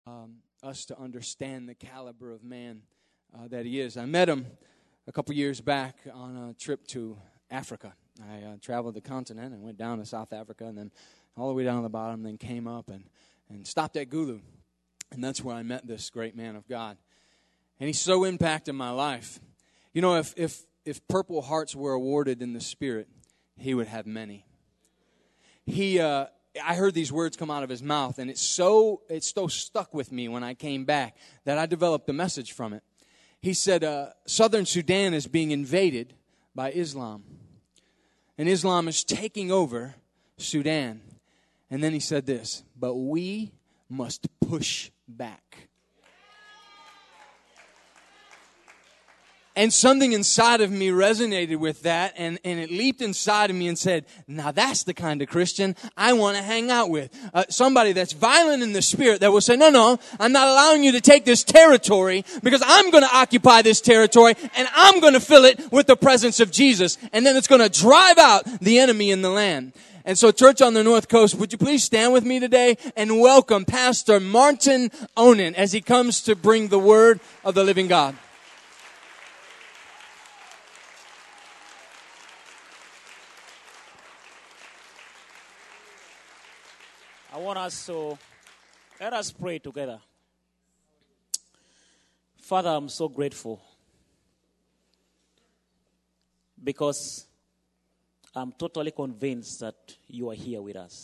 us to understand the caliber of man that he is. I met him a couple years back on a trip to Africa. I traveled the continent and went down to South Africa and then all the way down to the bottom, then came up and stopped at Gulu. And that's where I met this great man of God. And he so impacted my life. You know, if Purple Hearts were awarded in the Spirit, he would have many. I heard these words come out of his mouth, and it's so stuck with me when I came back that I developed a message from it. He said, Southern Sudan is being invaded by Islam. And Islam is taking over Sudan. And then he said this, but we must push back. And something inside of me resonated with that, and it leaped inside of me and said, now that's the kind of Christian I want to hang out with. Somebody that's violent in the spirit that will say, no, I'm not allowing you to take this territory because I'm going to occupy this territory and I'm going to fill it with the presence of Jesus. And then it's going to drive out the enemy in the land. And so, Church on the North Coast, would you please stand with me today and welcome Pastor Martin Onen as he comes to bring the word of the living God. Let us pray together. Father, I'm so grateful because I'm totally convinced that you are here with us.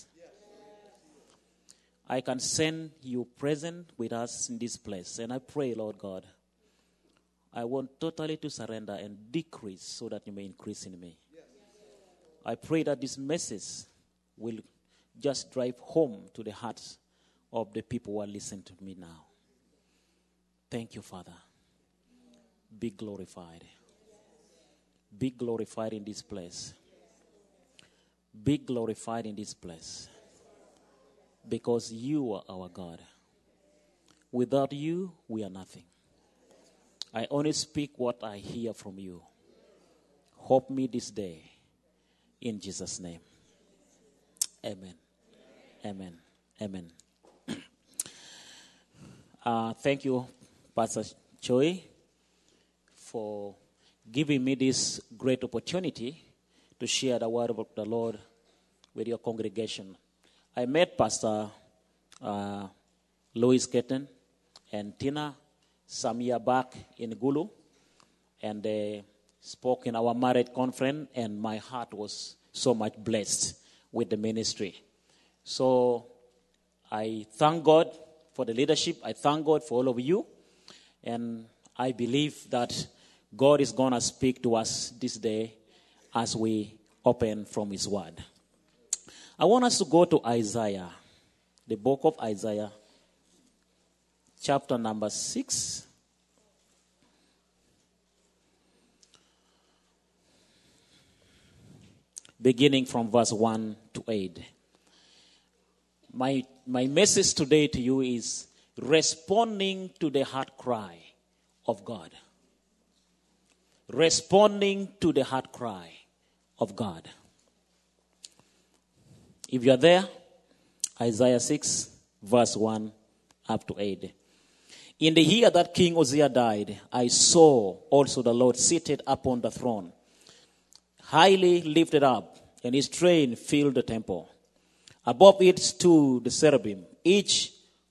I can sense you present with us in this place. And I pray, Lord God, I want totally to surrender and decrease so that you may increase in me. I pray that this message will just drive home to the hearts of the people who are listening to me now. Thank you, Father. Be glorified. Be glorified in this place. Be glorified in this place. Because you are our God. Without you, we are nothing. I only speak what I hear from you. Help me this day. In Jesus' name. Amen. Amen. Amen. Thank you, Pastor Choi, for giving me this great opportunity to share the word of the Lord with your congregation. I met Pastor Louis Ketten and Tina some year back in Gulu, and they spoke in our marriage conference, and my heart was so much blessed with the ministry. So I thank God for the leadership. I thank God for all of you. And I believe that God is going to speak to us this day as we open from His Word. I want us to go to Isaiah, the book of Isaiah, chapter number 6. Beginning from verse 1 to 8. My message today to you is responding to the heart cry of God. Responding to the heart cry of God. If you are there, Isaiah 6, verse 1 up to 8. In the year that King Uzziah died, I saw also the Lord seated upon the throne, highly lifted up, and his train filled the temple. Above it stood the cherubim. Each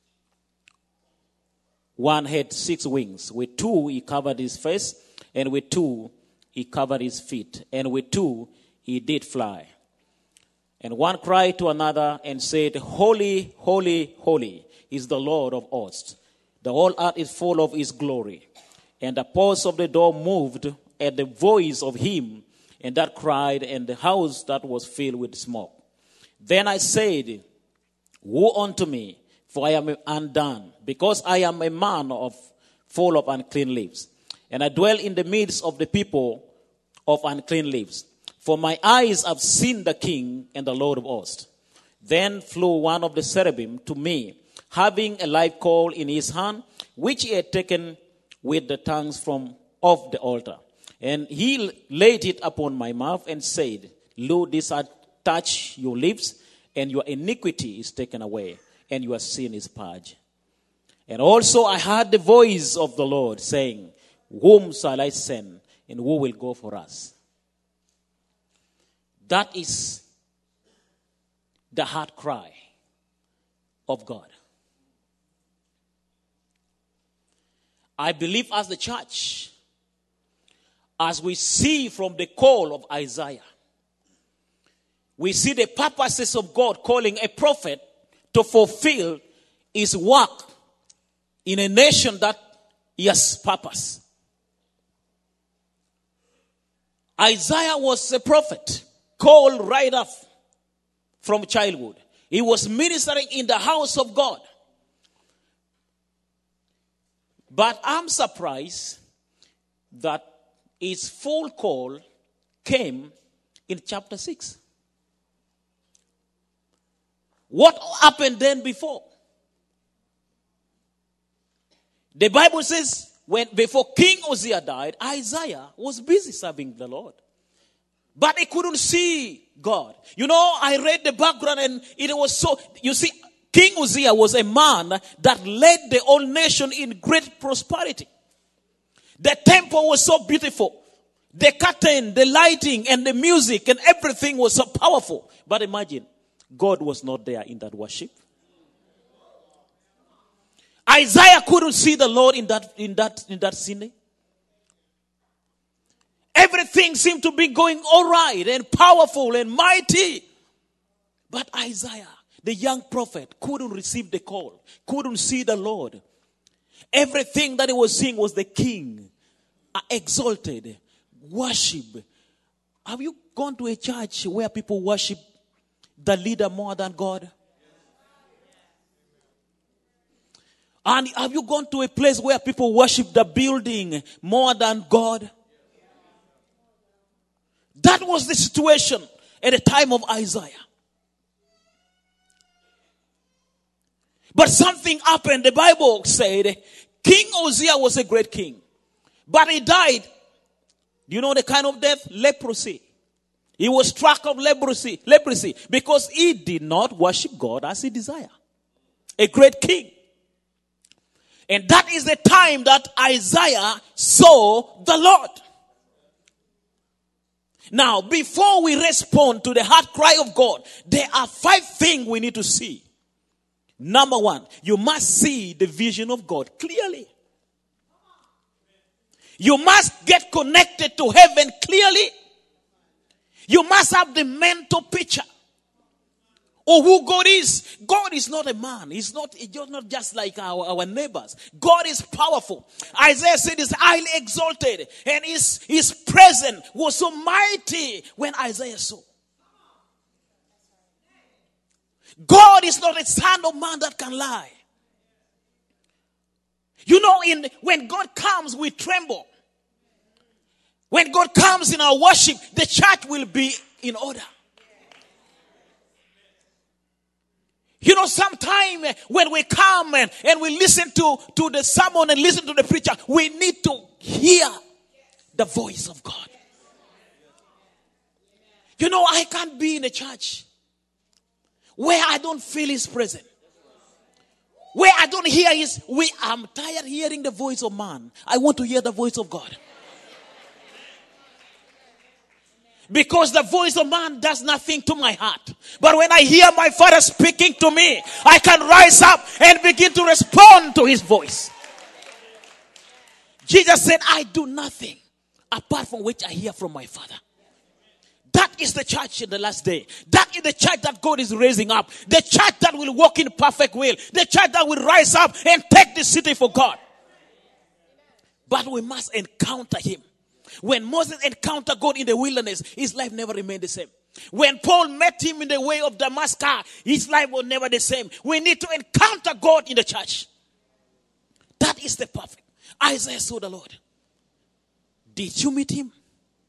one had 6 wings. With 2 he covered his face, and with 2 he covered his feet, and with 2 he did fly. And one cried to another and said, Holy, holy, holy is the Lord of hosts. The whole earth is full of his glory. And the posts of the door moved at the voice of him, and that cried, and the house that was filled with smoke. Then I said, Woe unto me, for I am undone, because I am a man full of unclean lips, and I dwell in the midst of the people of unclean lips. For my eyes have seen the King and the Lord of hosts. Then flew one of the cherubim to me, having a live coal in his hand, which he had taken with the tongues from off the altar. And he laid it upon my mouth and said, Lo, this hath touched your lips, and your iniquity is taken away, and your sin is purged. And also I heard the voice of the Lord saying, whom shall I send, and who will go for us? That is the heart cry of God. I believe as the church, as we see from the call of Isaiah, we see the purposes of God calling a prophet to fulfill his work in a nation that he has purpose. Isaiah was a prophet called right up from childhood. He was ministering in the house of God. But I'm surprised that his full call came in chapter 6. What happened then before? The Bible says before King Uzziah died, Isaiah was busy serving the Lord. But he couldn't see God. You know, I read the background and it was so, you see, King Uzziah was a man that led the whole nation in great prosperity. The temple was so beautiful. The curtain, the lighting, and the music and everything was so powerful. But imagine, God was not there in that worship. Isaiah couldn't see the Lord in that scene. Everything seemed to be going all right and powerful and mighty. But Isaiah, the young prophet, couldn't receive the call, couldn't see the Lord. Everything that he was seeing was the king, exalted, worship. Have you gone to a church where people worship the leader more than God? And have you gone to a place where people worship the building more than God? That was the situation at the time of Isaiah. But something happened. The Bible said King Uzziah was a great king. But he died. Do you know the kind of death? Leprosy. He was struck of leprosy because he did not worship God as he desired. A great king. And that is the time that Isaiah saw the Lord. Now, before we respond to the heart cry of God, there are 5 things we need to see. Number 1, you must see the vision of God clearly. You must get connected to heaven clearly. You must have the mental picture of who God is. God is not a man. He's not just like our neighbors. God is powerful. Isaiah said he's highly exalted. And his presence was so mighty when Isaiah saw. God is not a son of man that can lie. You know, when God comes, we tremble. When God comes in our worship, the church will be in order. You know, sometime when we come and we listen to the sermon and listen to the preacher, we need to hear the voice of God. You know, I can't be in a church where I don't feel his presence. Where I don't hear I'm tired hearing the voice of man. I want to hear the voice of God. Because the voice of man does nothing to my heart. But when I hear my Father speaking to me, I can rise up and begin to respond to his voice. Jesus said, I do nothing apart from which I hear from my Father. That is the church in the last day. That is the church that God is raising up. The church that will walk in perfect will. The church that will rise up and take the city for God. But we must encounter him. When Moses encountered God in the wilderness, his life never remained the same. When Paul met him in the way of Damascus, his life was never the same. We need to encounter God in the church. That is the perfect. Isaiah saw the Lord. Did you meet him?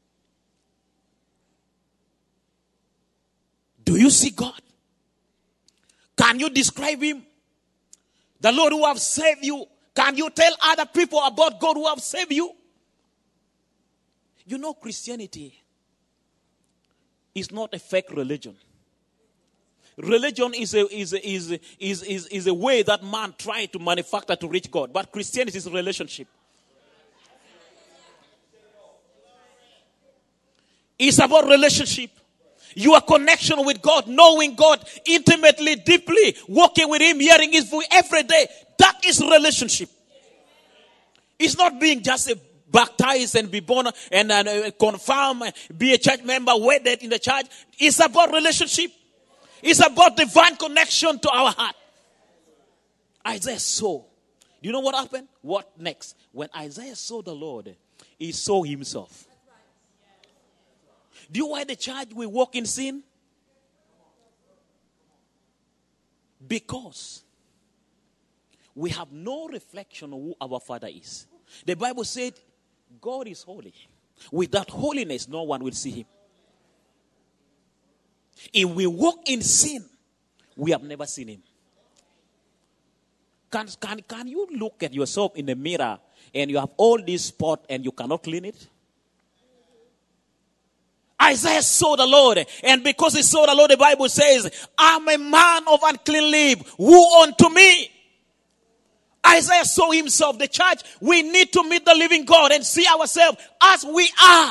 Do you see God? Can you describe him? The Lord who have saved you. Can you tell other people about God who have saved you? You know, Christianity is not a fake religion. religion is a way that man tried to manufacture to reach God. But Christianity is a relationship. It's about relationship. Your connection with God, knowing God intimately, deeply, walking with Him, hearing His voice every day. That is relationship. It's not being just a baptized and be born and confirm, be a church member, wedded in the church. It's about relationship. It's about divine connection to our heart. Isaiah saw. Do you know what happened? What next? When Isaiah saw the Lord, he saw himself. Do you know why the church will walk in sin? Because we have no reflection of who our Father is. The Bible said, God is holy. Without holiness, no one will see Him. If we walk in sin, we have never seen Him. Can you look at yourself in the mirror and you have all this spot and you cannot clean it? Isaiah saw the Lord, and because he saw the Lord, the Bible says, I'm a man of unclean lips. Who unto me? Isaiah saw himself. The church, we need to meet the living God and see ourselves as we are.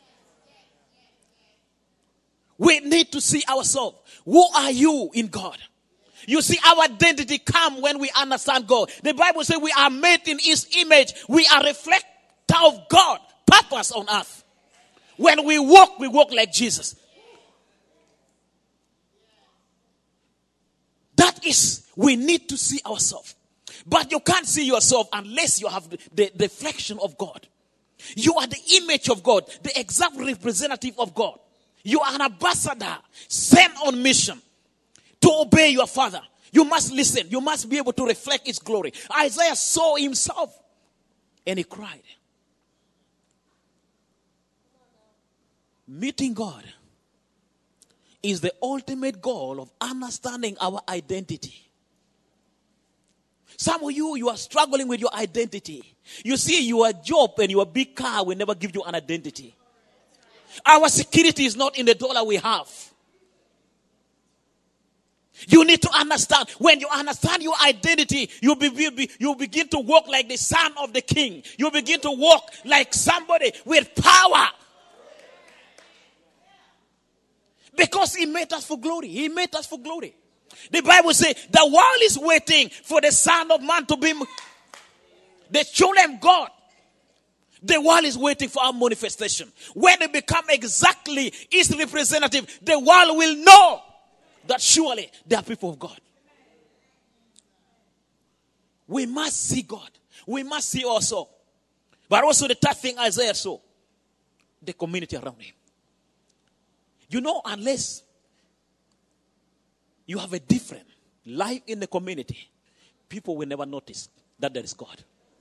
We need to see ourselves. Who are you in God? You see, our identity comes when we understand God. The Bible says we are made in His image. We are reflector of God, purpose on earth. When we walk like Jesus. That is, we need to see ourselves. But you can't see yourself unless you have the reflection of God. You are the image of God, the exact representative of God. You are an ambassador sent on mission to obey your Father. You must listen. You must be able to reflect His glory. Isaiah saw himself and he cried. Meeting God is the ultimate goal of understanding our identity. Some of you are struggling with your identity. You see, your job and your big car will never give you an identity. Our security is not in the dollar we have. You need to understand. When you understand your identity, you begin to walk like the son of the king. You begin to walk like somebody with power. Because He made us for glory. He made us for glory. The Bible says the world is waiting for the Son of Man to be the children of God. The world is waiting for our manifestation. When they become exactly His representative, the world will know that surely they are people of God. We must see God. We must see also. But also the third thing Isaiah saw, the community around him. You know, unless you have a different life in the community, people will never notice that there is God.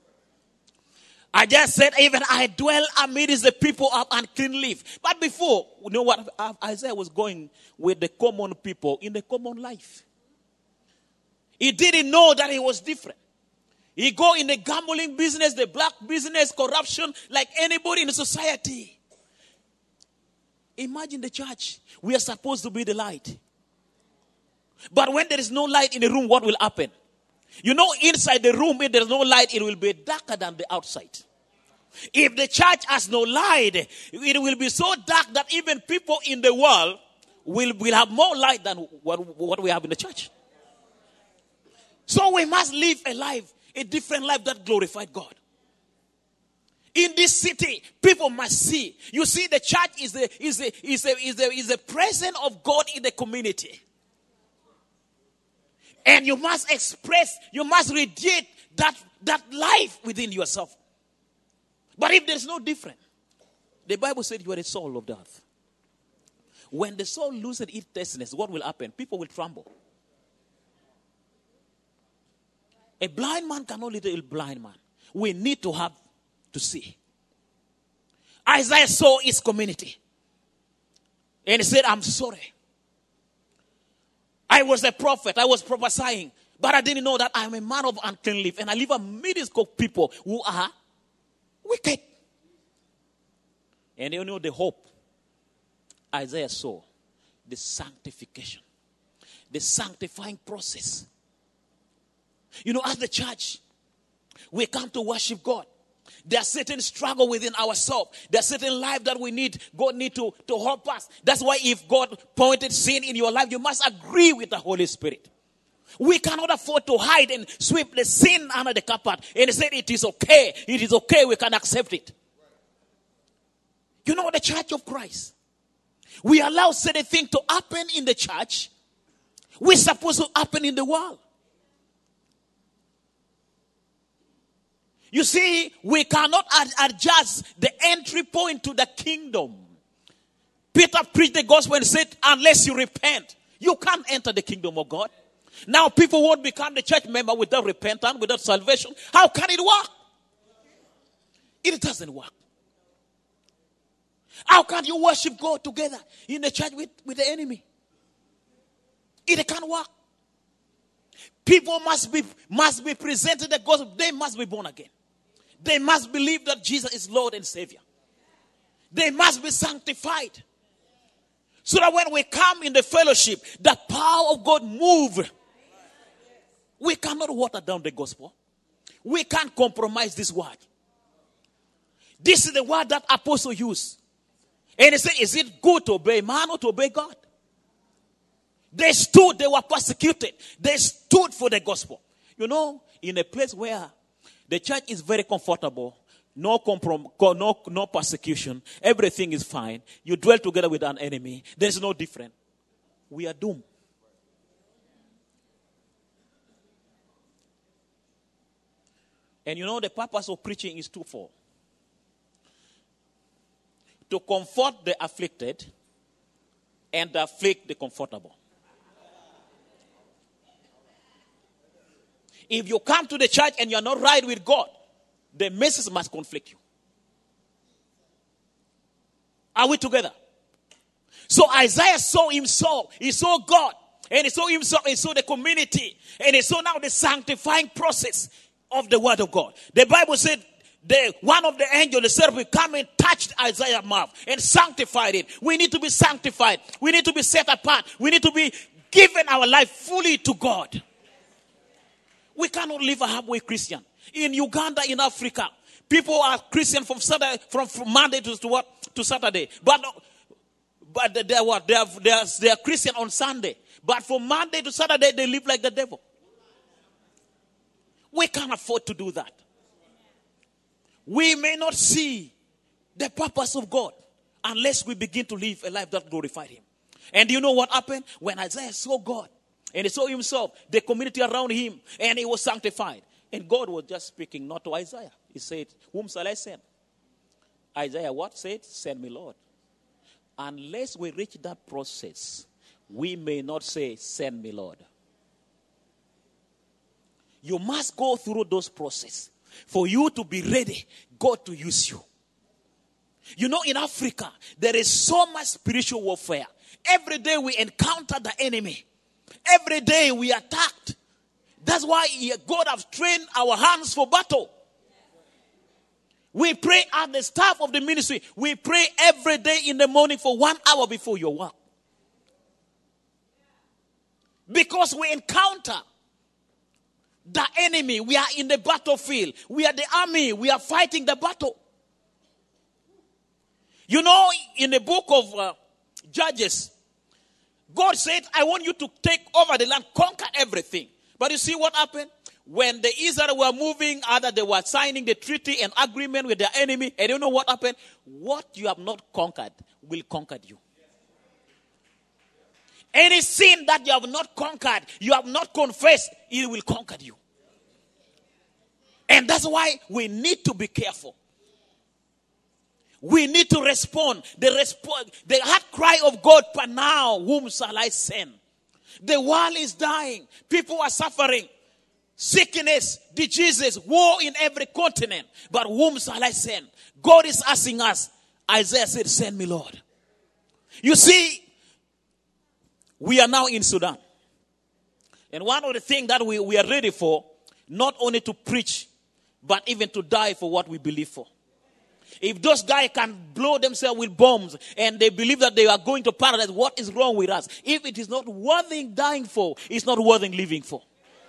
I just said, even I dwell amidst the people of unclean lips. But before, you know what? Isaiah was going with the common people in the common life. He didn't know that he was different. He go in the gambling business, the black business, corruption, like anybody in the society. Imagine the church. We are supposed to be the light. But when there is no light in the room, what will happen? You know, inside the room, if there is no light, it will be darker than the outside. If the church has no light, it will be so dark that even people in the world will have more light than what we have in the church. So we must live a life, a different life that glorifies God. In this city, people must see. You see, the church is the presence of God in the community. And you must express, you must radiate that life within yourself. But if there's no difference, the Bible said you are the soul of the earth. When the soul loses its tastiness, what will happen? People will tremble. A blind man cannot lead a blind man. We need to have to see. Isaiah saw his community. And he said, I'm sorry. I was a prophet. I was prophesying. But I didn't know that I'm a man of unclean lips. And I live amidst people who are wicked. And you know the hope Isaiah saw. The sanctification. the sanctifying process. You know, as the church, we come to worship God. There's certain struggle within ourselves. There's certain life that we need. God need to help us. That's why if God pointed sin in your life, you must agree with the Holy Spirit. We cannot afford to hide and sweep the sin under the carpet and say it is okay. It is okay. We can accept it. You know, the church of Christ, we allow certain things to happen in the church. We're supposed to happen in the world. You see, we cannot adjust the entry point to the kingdom. Peter preached the gospel and said, unless you repent, you can't enter the kingdom of God. Now people won't become the church member without repentance, without salvation. How can it work? It doesn't work. How can you worship God together in the church with the enemy? It can't work. People must be presented the gospel. They must be born again. They must believe that Jesus is Lord and Savior. They must be sanctified. So that when we come in the fellowship, the power of God moves. We cannot water down the gospel. We can't compromise this word. This is the word that apostle used. And he said, is it good to obey man or to obey God? They stood, they were persecuted. They stood for the gospel. You know, in a place where the church is very comfortable, no persecution, everything is fine. You dwell together with an enemy. There's no difference. We are doomed. And you know, the purpose of preaching is twofold. To comfort the afflicted and to afflict the comfortable. If you come to the church and you're not right with God, the message must conflict you. Are we together? So Isaiah saw himself. He saw God. And he saw himself. He saw the community. And he saw now the sanctifying process of the word of God. The Bible said one of the angels, the seraphim, come and touched Isaiah's mouth and sanctified it. We need to be sanctified. We need to be set apart. We need to be given our life fully to God. We cannot live a halfway Christian. In Uganda, in Africa, people are Christian from Monday to Saturday. But they are Christian on Sunday. But from Monday to Saturday, they live like the devil. We can't afford to do that. We may not see the purpose of God unless we begin to live a life that glorified Him. And do you know what happened? When Isaiah saw God, and he saw himself, the community around him, and he was sanctified. And God was just speaking not to Isaiah. He said, whom shall I send? Isaiah what said? Send me, Lord. Unless we reach that process, we may not say, send me, Lord. You must go through those processes for you to be ready, God to use you. You know, in Africa, there is so much spiritual warfare. Every day we encounter the enemy. Every day we are attacked. That's why God has trained our hands for battle. We pray at the staff of the ministry. We pray every day in the morning for 1 hour before your work. Because we encounter the enemy. We are in the battlefield. We are the army. We are fighting the battle. You know, in the book of Judges, God said, I want you to take over the land, conquer everything. But you see what happened? When the Israelites were moving, either they were signing the treaty and agreement with their enemy, and you know what happened? What you have not conquered will conquer you. Any sin that you have not conquered, you have not confessed, it will conquer you. And that's why we need to be careful. We need to respond. The heart cry of God, but now, whom shall I send? The world is dying. People are suffering. Sickness, diseases, war in every continent. But whom shall I send? God is asking us. Isaiah said, send me, Lord. You see, we are now in Sudan. And one of the things that we are ready for, not only to preach, but even to die for what we believe for. If those guys can blow themselves with bombs and they believe that they are going to paradise, what is wrong with us? If it is not worthy dying for, it's not worthy living for.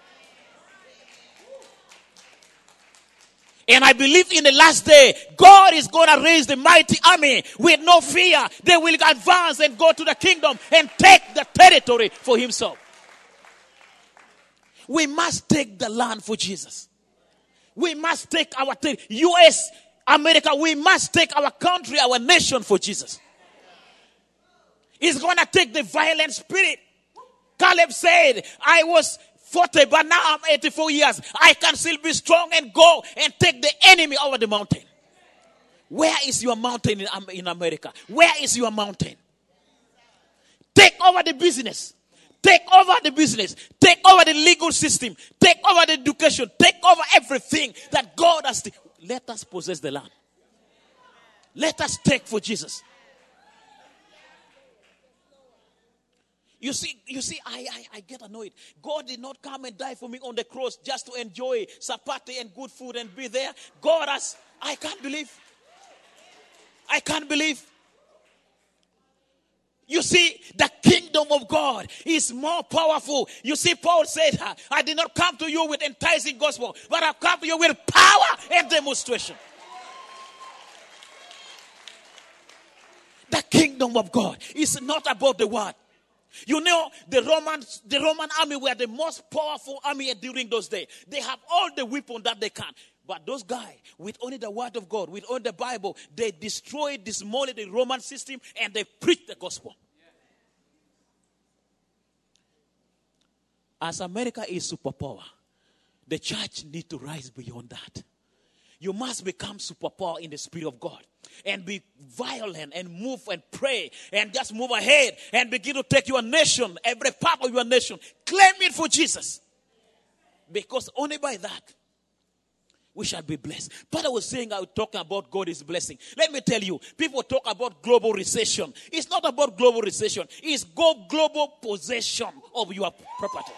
And I believe in the last day, God is going to raise the mighty army with no fear. They will advance and go to the kingdom and take the territory for himself. We must take the land for Jesus. We must take our U.S., America, we must take our country, our nation for Jesus. It's going to take the violent spirit. Caleb said, I was 40, but now I'm 84 years. I can still be strong and go and take the enemy over the mountain. Where is your mountain in America? Where is your mountain? Take over the business. Take over the business. Take over the legal system. Take over the education. Take over everything that God has. Let us possess the land. Let us take for Jesus. You see, I get annoyed. God did not come and die for me on the cross just to enjoy chapati and good food and be there. God has, I can't believe. You see, the kingdom of God is more powerful. You see, Paul said, I did not come to you with enticing gospel, but I've come to you with power and demonstration. The kingdom of God is not about the word. You know, the Roman army were the most powerful army during those days. They have all the weapons that they can. But those guys, with only the word of God, with only the Bible, they destroyed, demolished the Roman system, and they preached the gospel. As America is superpower, the church needs to rise beyond that. You must become superpower in the Spirit of God and be violent and move and pray and just move ahead and begin to take your nation, every part of your nation, claim it for Jesus. Because only by that, we shall be blessed. But I was saying, I was talking about God is blessing. Let me tell you, people talk about global recession. It's not about global recession. It's global possession of your property.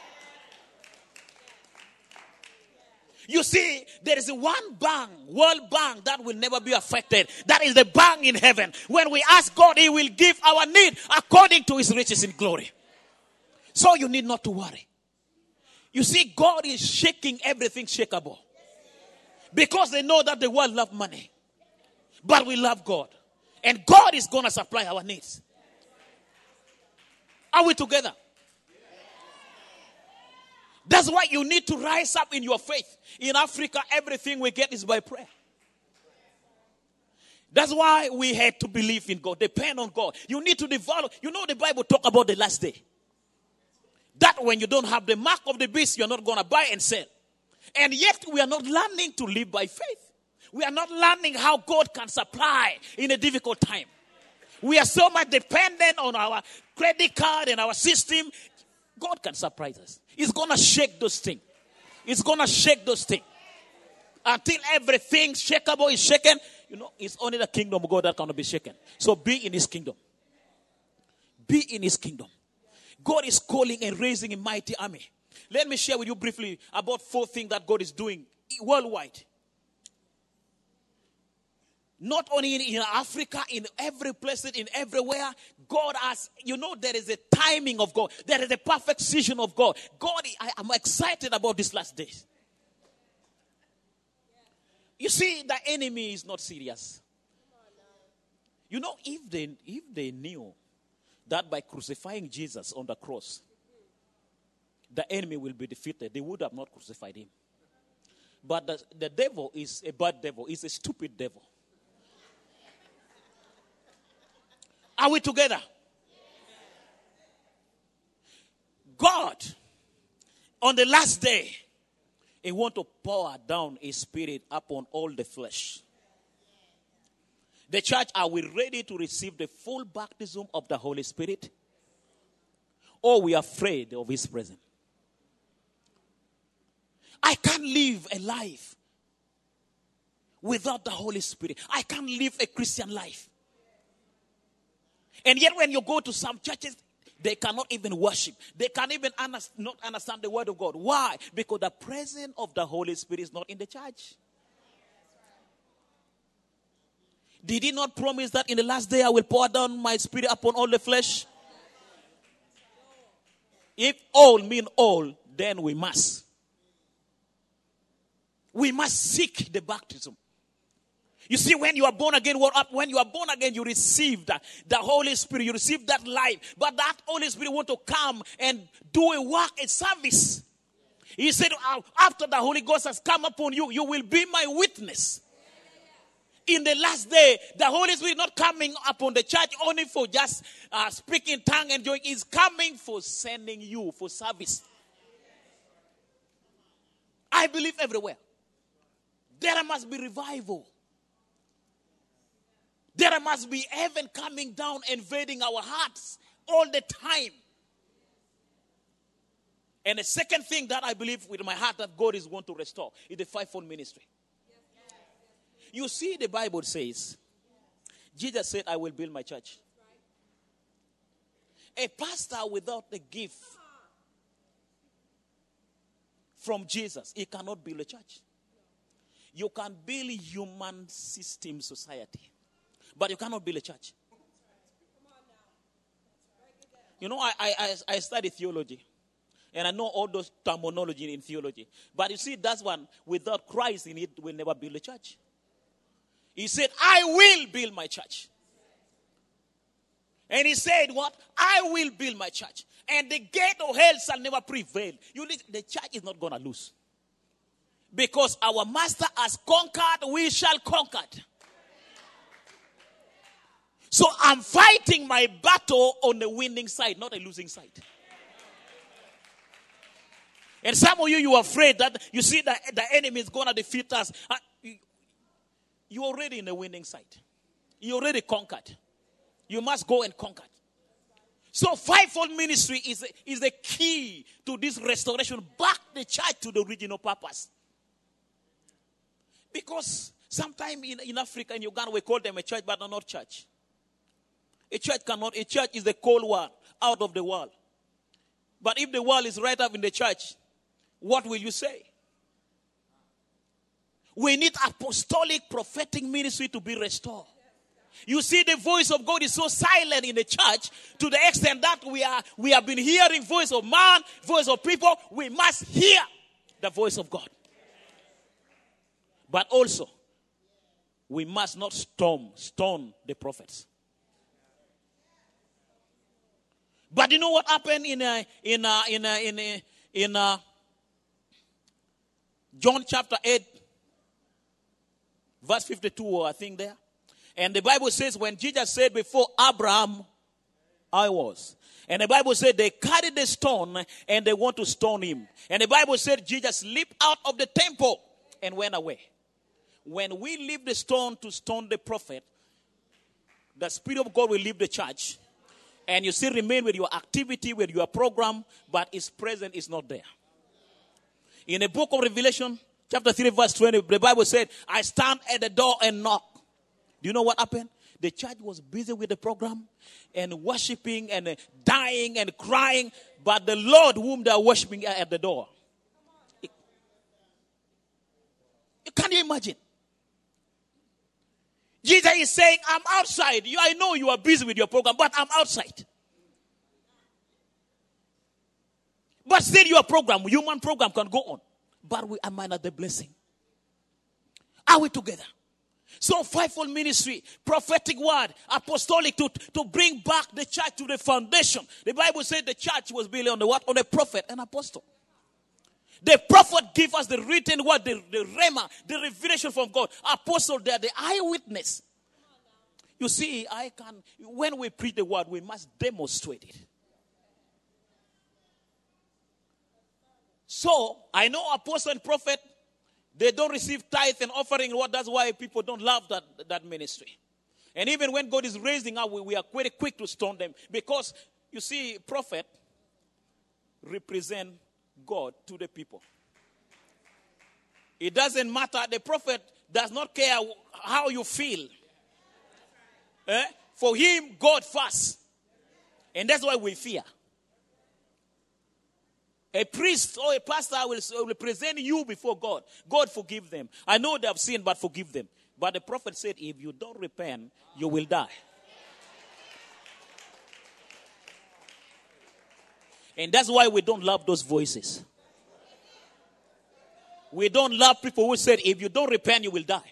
You see, there is one bank, World Bank, that will never be affected. That is the bank in heaven. When we ask God, He will give our need according to His riches in glory. So you need not to worry. You see, God is shaking everything shakeable. Because they know that the world loves money. But we love God. And God is going to supply our needs. Are we together? That's why you need to rise up in your faith. In Africa, everything we get is by prayer. That's why we had to believe in God, depend on God. You need to develop. You know the Bible talk about the last day. That when you don't have the mark of the beast, you're not going to buy and sell. And yet we are not learning to live by faith. We are not learning how God can supply in a difficult time. We are so much dependent on our credit card and our system. God can surprise us. He's going to shake those things. He's going to shake those things. Until everything shakeable is shaken, you know, it's only the kingdom of God that cannot be shaken. So be in His kingdom. Be in His kingdom. God is calling and raising a mighty army. Let me share with you briefly about 4 things that God is doing worldwide. Not only in Africa, in every place, in everywhere. God has, you know, there is a timing of God. There is a perfect season of God. I'm excited about these last days. You see, the enemy is not serious. You know, if they knew that by crucifying Jesus on the cross, the enemy will be defeated, they would have not crucified him. But the devil is a bad devil. He's a stupid devil. Are we together? God, on the last day, He wants to pour down His Spirit upon all the flesh. The church, are we ready to receive the full baptism of the Holy Spirit? Or we are afraid of His presence? I can't live a life without the Holy Spirit. I can't live a Christian life. And yet when you go to some churches, they cannot even worship. They can't even not understand the word of God. Why? Because the presence of the Holy Spirit is not in the church. Did he not promise that in the last day I will pour down my spirit upon all the flesh? If all mean all, then we must. We must seek the baptism. You see, when you are born again, when you are born again, you receive the Holy Spirit. You receive that life. But that Holy Spirit want to come and do a work, a service. He said, after the Holy Ghost has come upon you, you will be my witness. In the last day, the Holy Spirit not coming upon the church only for just speaking tongue and joy. He's coming for sending you for service. I believe everywhere. There must be revival. There must be heaven coming down, invading our hearts all the time. And the second thing that I believe with my heart that God is going to restore is the fivefold ministry. You see, the Bible says, Jesus said, I will build my church. A pastor without the gift from Jesus, he cannot build a church. You can build human system society, but you cannot build a church. You know, I study theology, and I know all those terminology in theology. But you see, that's one, without Christ in it, we'll never build a church. He said, I will build my church. And he said what? I will build my church. And the gate of hell shall never prevail. The church is not going to lose. Because our master has conquered, we shall conquer. So I'm fighting my battle on the winning side, not a losing side. And some of you are afraid that you see that the enemy is going to defeat us. You're already in the winning side. You already conquered. You must go and conquer. So fivefold ministry is the key to this restoration. Back the church to the original purpose. Because sometimes in Africa and Uganda we call them a church, but not church. A church is the cold world, out of the world. But if the world is right up in the church, what will you say? We need apostolic prophetic ministry to be restored. You see, the voice of God is so silent in the church to the extent that we have been hearing voice of man, voice of people. We must hear the voice of God. But also, we must not stone the prophets. But you know what happened in John chapter 8, verse 52, I think there. And the Bible says when Jesus said, before Abraham, I was. And the Bible said they carried the stone and they want to stone him. And the Bible said Jesus leaped out of the temple and went away. When we leave the stone to stone the prophet, the Spirit of God will leave the church. And you still remain with your activity, with your program, but His presence is not there. In the book of Revelation, chapter 3, verse 20, the Bible said, I stand at the door and knock. Do you know what happened? The church was busy with the program and worshiping and dying and crying, but the Lord whom they are worshiping at the door. Can you imagine? Jesus is saying, I'm outside. I know you are busy with your program, but I'm outside. But still your program, human program can go on. But we are minus the blessing. Are we together? So fivefold ministry, prophetic word, apostolic to bring back the church to the foundation. The Bible said the church was built on the what? On a prophet and apostle. The prophet give us the written word, the rhema, the revelation from God. Apostle, they are the eyewitness. You see, when we preach the word, we must demonstrate it. So, I know apostle and prophet, they don't receive tithe and offering. That's why people don't love that ministry. And even when God is raising up, we are very quick to stone them. Because, you see, prophet represent God to the people. It doesn't matter. The prophet does not care how you feel. For him, God first. And that's why we fear. A priest or a pastor will represent you before God. God forgive them. I know they have sinned, but forgive them. But the prophet said, if you don't repent, you will die. And that's why we don't love those voices. We don't love people who said, if you don't repent, you will die.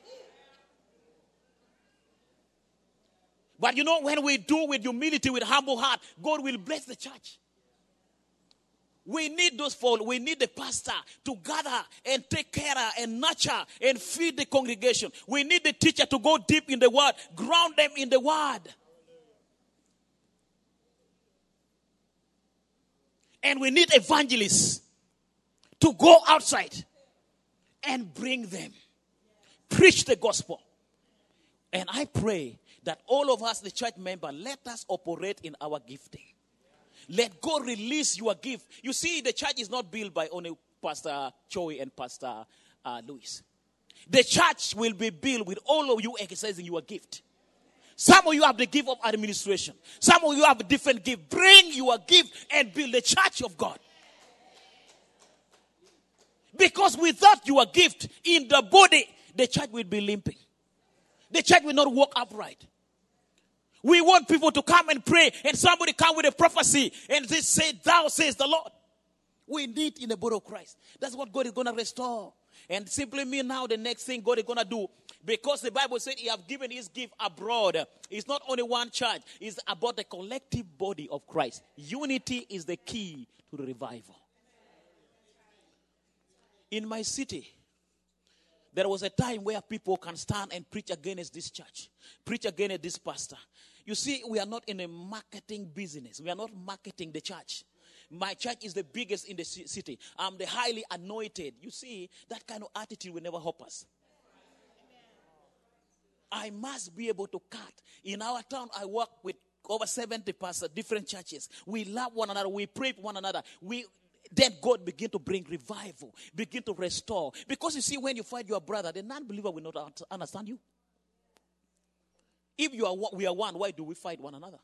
But when we do with humility, with humble heart, God will bless the church. We need those folk. We need the pastor to gather and take care and nurture and feed the congregation. We need the teacher to go deep in the word, ground them in the word. And we need evangelists to go outside and bring them. Preach the gospel. And I pray that all of us, the church member, let us operate in our gifting. Let God release your gift. You see, the church is not built by only Pastor Choi and Pastor Louis. The church will be built with all of you exercising your gift. Some of you have the gift of administration. Some of you have a different gift. Bring your gift and build the church of God. Because without your gift in the body, the church will be limping. The church will not walk upright. We want people to come and pray, and somebody come with a prophecy, and they say, thou says the Lord. We need in the body of Christ. That's what God is going to restore. And simply mean now the next thing God is going to do, because the Bible said he has given his gift abroad. It's not only one church. It's about the collective body of Christ. Unity is the key to the revival. In my city, there was a time where people can stand and preach against this church, preach against this pastor. You see, we are not in a marketing business. We are not marketing the church. My church is the biggest in the city. I'm the highly anointed. You see, that kind of attitude will never help us. I must be able to cut. In our town, I work with over 70 pastors, different churches. We love one another. We pray for one another. Then God begin to bring revival, begin to restore. Because you see, when you fight your brother, the non-believer will not understand you. If we are one, why do we fight one another?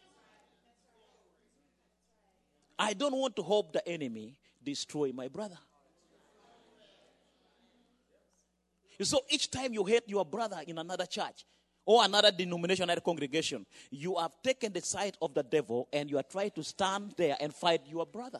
I don't want to help the enemy destroy my brother. So each time you hate your brother in another church or another denomination, another congregation, you have taken the side of the devil and you are trying to stand there and fight your brother.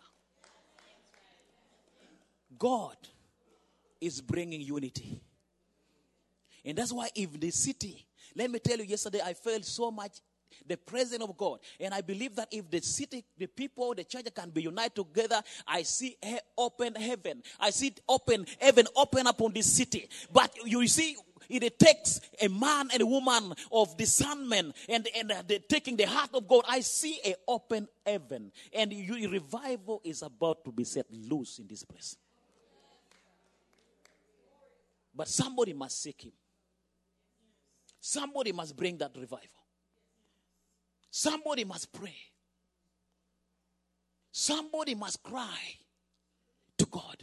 God is bringing unity. And that's why if the city, let me tell you, yesterday I felt so much the presence of God. And I believe that if the city, the people, the church can be united together, I see open heaven. I see open heaven open up on this city. But you see, it takes a man and a woman of discernment and taking the heart of God. I see an open heaven. And revival is about to be set loose in this place. But somebody must seek him. Somebody must bring that revival. Somebody must pray. Somebody must cry to God.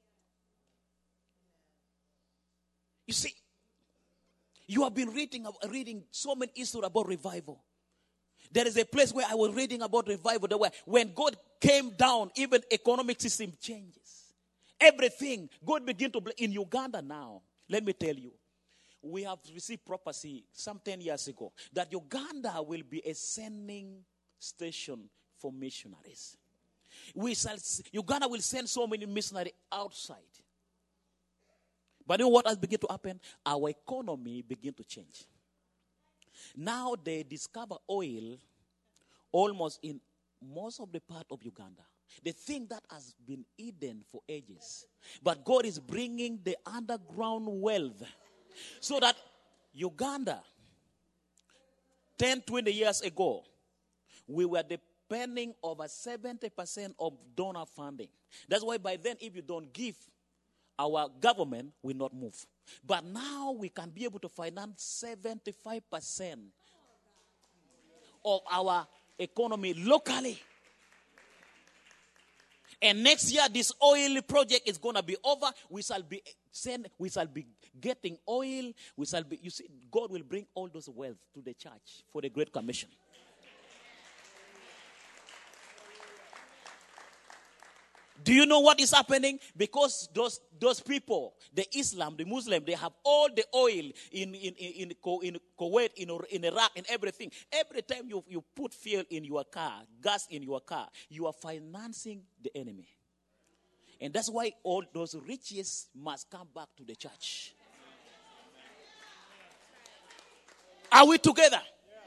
You see, you have been reading so many issues about revival. There is a place where I was reading about revival. When God came down, even economic system changes. Everything, God began to in Uganda now. Let me tell you, we have received prophecy some 10 years ago that Uganda will be a sending station for missionaries. Uganda will send so many missionaries outside. But you know what has begun to happen? Our economy began to change. Now they discover oil almost in most of the part of Uganda. The thing that has been hidden for ages. But God is bringing the underground wealth. So that Uganda, 10, 20 years ago, we were depending over 70% of donor funding. That's why by then, if you don't give, our government will not move. But now we can be able to finance 75% of our economy locally. And next year, this oil project is going to be over. We shall be getting oil. You see, God will bring all those wealth to the church for the Great Commission. Do you know what is happening? Because those people, the Islam, the Muslim, they have all the oil in Kuwait, in Iraq, in everything. Every time you put fuel in your car, gas in your car, you are financing the enemy. And that's why all those riches must come back to the church. Are we together?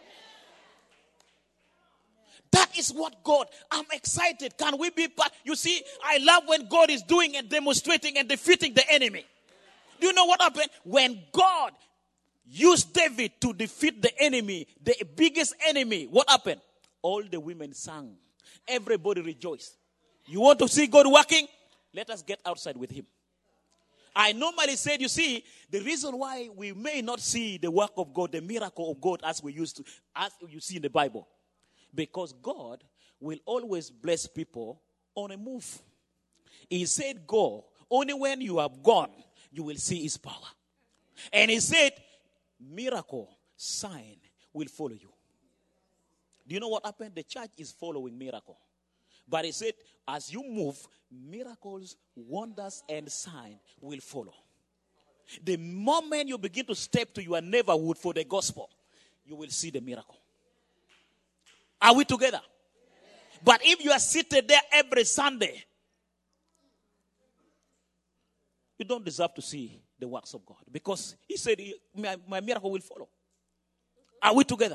That is what God, I'm excited. Can we be part? You see, I love when God is doing and demonstrating and defeating the enemy. Do you know what happened? When God used David to defeat the enemy, the biggest enemy, what happened? All the women sang. Everybody rejoiced. You want to see God working? Let us get outside with him. I normally said, you see, the reason why we may not see the work of God, the miracle of God as we used to, as you see in the Bible. Because God will always bless people on a move. He said, go. Only when you have gone, you will see his power. And he said, miracle, sign will follow you. Do you know what happened? The church is following miracle. But he said, as you move, miracles, wonders, and sign will follow. The moment you begin to step to your neighborhood for the gospel, you will see the miracle. Are we together? But if you are seated there every Sunday, you don't deserve to see the works of God. Because he said, my miracle will follow. Are we together?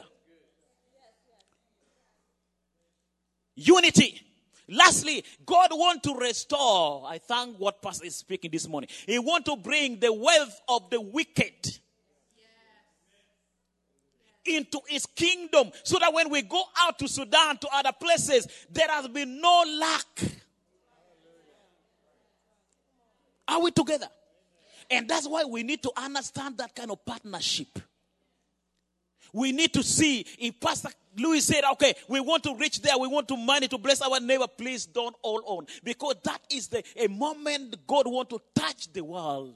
Unity. Lastly, God wants to restore. I thank what Pastor is speaking this morning. He wants to bring the wealth of the wicked into his kingdom, so that when we go out to Sudan, to other places, there has been no lack. Are we together? And that's why we need to understand that kind of partnership. We need to see, if Pastor Louis said, okay, we want to reach there, we want to money to bless our neighbor, please don't all own. Because that is a moment God wants to touch the world.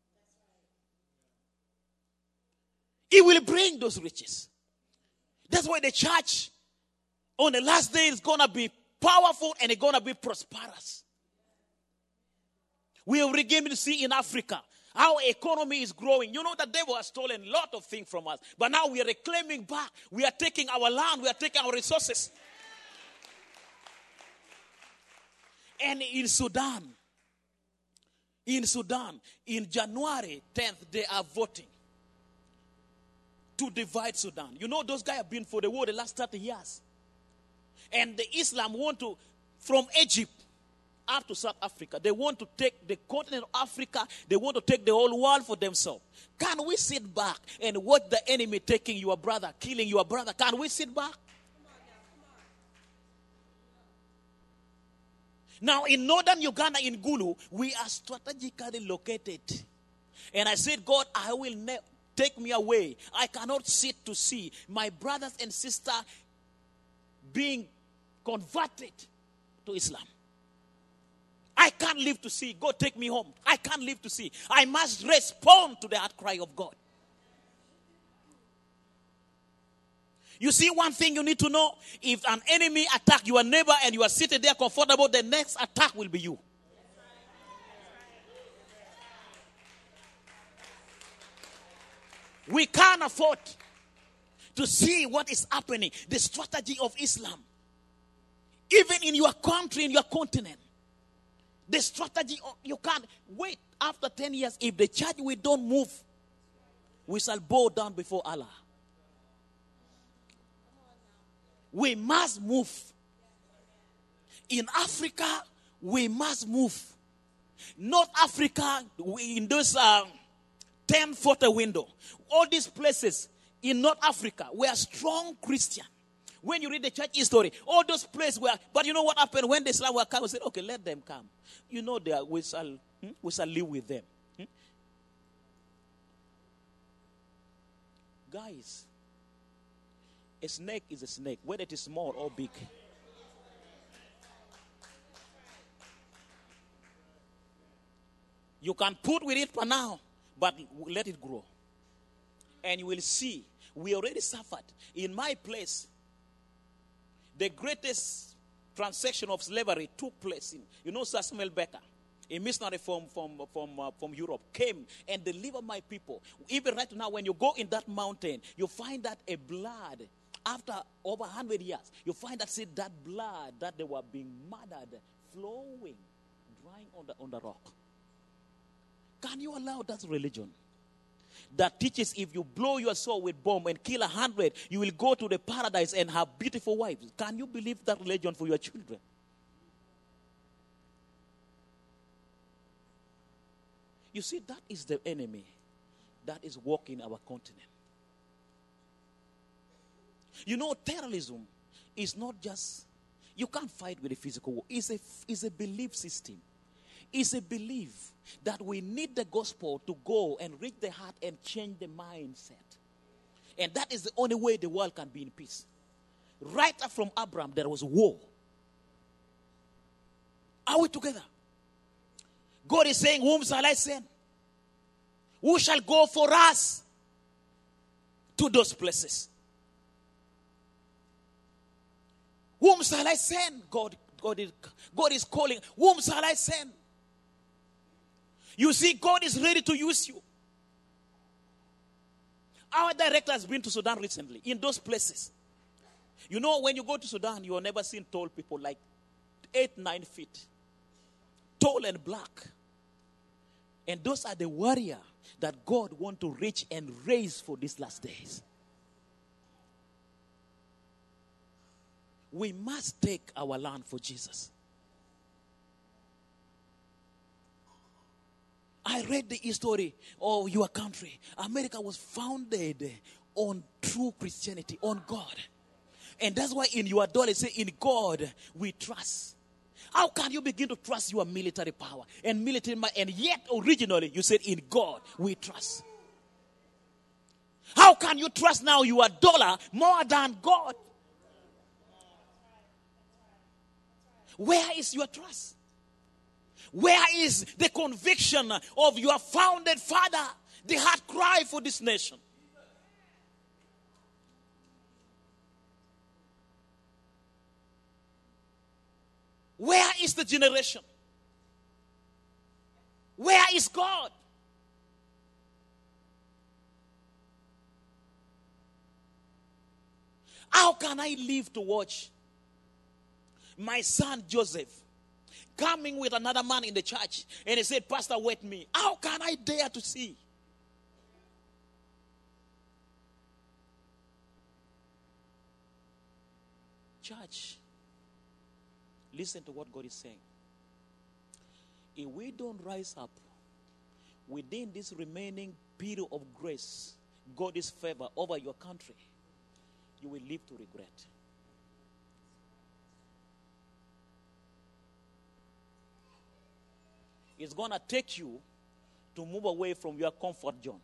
He will bring those riches. That's why the church on the last day is going to be powerful and it's going to be prosperous. We are beginning to see in Africa how economy is growing. You know, the devil has stolen a lot of things from us. But now we are reclaiming back. We are taking our land. We are taking our resources. And in Sudan, in January 10th, they are voting to divide Sudan. You know, those guys have been for the war the last 30 years. And the Islam want to, from Egypt up to South Africa, they want to take the continent of Africa, they want to take the whole world for themselves. Can we sit back and watch the enemy taking your brother, killing your brother? Can we sit back? Now, in northern Uganda, in Gulu, we are strategically located. And I said, God, I will never take me away. I cannot sit to see my brothers and sisters being converted to Islam. I can't live to see. God, take me home. I can't live to see. I must respond to the outcry of God. You see, one thing you need to know, if an enemy attack your neighbor and you are sitting there comfortable, the next attack will be you. We can't afford to see what is happening, the strategy of Islam. Even in your country, in your continent. The strategy, you can't wait after 10 years. If the church, we don't move, we shall bow down before Allah. We must move. In Africa, we must move. North Africa, in those 10-foot window. All these places in North Africa were strong Christian. When you read the church history, all those places were, but you know what happened when the Islam were coming? We said, okay, let them come. You know, we shall live with them. Guys, a snake is a snake, whether it is small or big. You can put with it for now, but let it grow. And you will see, we already suffered. In my place, the greatest transaction of slavery took place in, Samuel Becker, a missionary from Europe, came and delivered my people. Even right now, when you go in that mountain, you find that a blood, after over 100 years, you find that blood that they were being murdered, flowing, drying on the rock. Can you allow that religion that teaches if you blow your soul with bomb and kill 100, you will go to the paradise and have beautiful wives? Can you believe that religion for your children? You see, that is the enemy that is walking our continent. Terrorism is not just, you can't fight with a physical war. It's a belief system. It's a belief that we need the gospel to go and reach the heart and change the mindset. And that is the only way the world can be in peace. Right up from Abraham, there was war. Are we together? God is saying, whom shall I send? Who shall go for us to those places? Whom shall I send? God is calling. Whom shall I send? You see, God is ready to use you. Our director has been to Sudan recently, in those places. When you go to Sudan, you have never seen tall people like 8-9 feet. Tall and black. And those are the warriors that God wants to reach and raise for these last days. We must take our land for Jesus. I read the history of your country. America was founded on true Christianity, on God. And that's why in your dollar it says, in God we trust. How can you begin to trust your military power and military might, and yet originally you said, in God we trust? How can you trust now your dollar more than God? Where is your trust? Where is the conviction of your founded father, the heart cry for this nation? Where is the generation? Where is God? How can I live to watch my son Joseph coming with another man in the church and he said, Pastor, wait me? How can I dare to see? Church, listen to what God is saying. If we don't rise up within this remaining period of grace, God's favor over your country, you will live to regret. It's going to take you to move away from your comfort zone.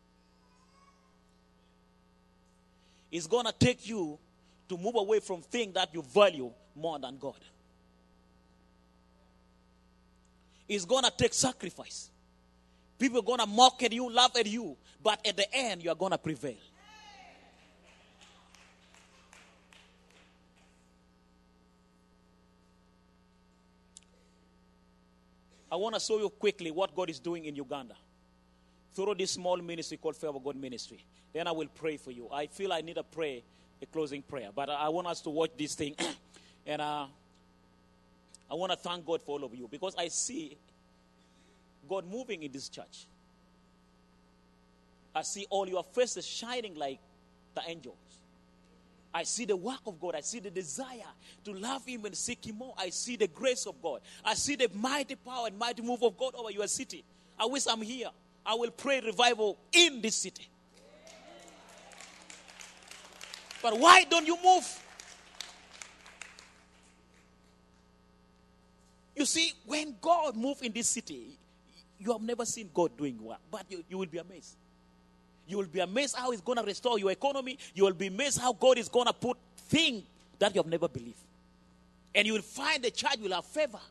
It's going to take you to move away from things that you value more than God. It's going to take sacrifice. People are going to mock at you, laugh at you, but at the end, you are going to prevail. I want to show you quickly what God is doing in Uganda through this small ministry called Favor God Ministry. Then I will pray for you. I feel I need a closing prayer. But I want us to watch this thing. And I want to thank God for all of you, because I see God moving in this church. I see all your faces shining like the angels. I see the work of God. I see the desire to love Him and seek Him more. I see the grace of God. I see the mighty power and mighty move of God over your city. I wish I'm here. I will pray revival in this city. But why don't you move? You see, when God moves in this city, you have never seen God doing work, but you will be amazed. You will be amazed how He's going to restore your economy. You will be amazed how God is going to put things that you have never believed. And you will find the church will have favor.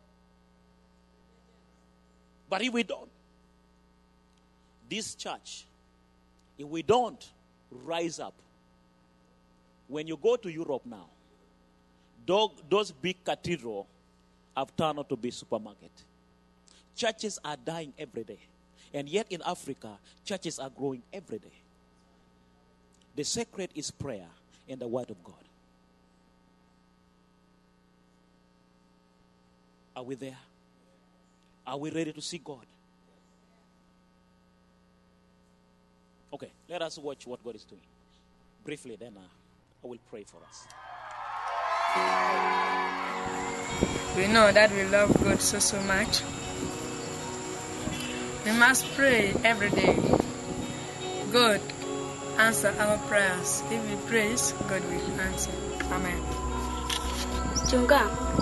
But if we don't, this church, if we don't rise up, when you go to Europe now, those big cathedrals have turned out to be supermarket. Churches are dying every day. And yet in Africa, churches are growing every day. The secret is prayer and the word of God. Are we there? Are we ready to see God? Okay, let us watch what God is doing. Briefly, then I will pray for us. We know that we love God so much. We must pray every day. God answer our prayers. If we praise, God will answer. Amen. Chunga.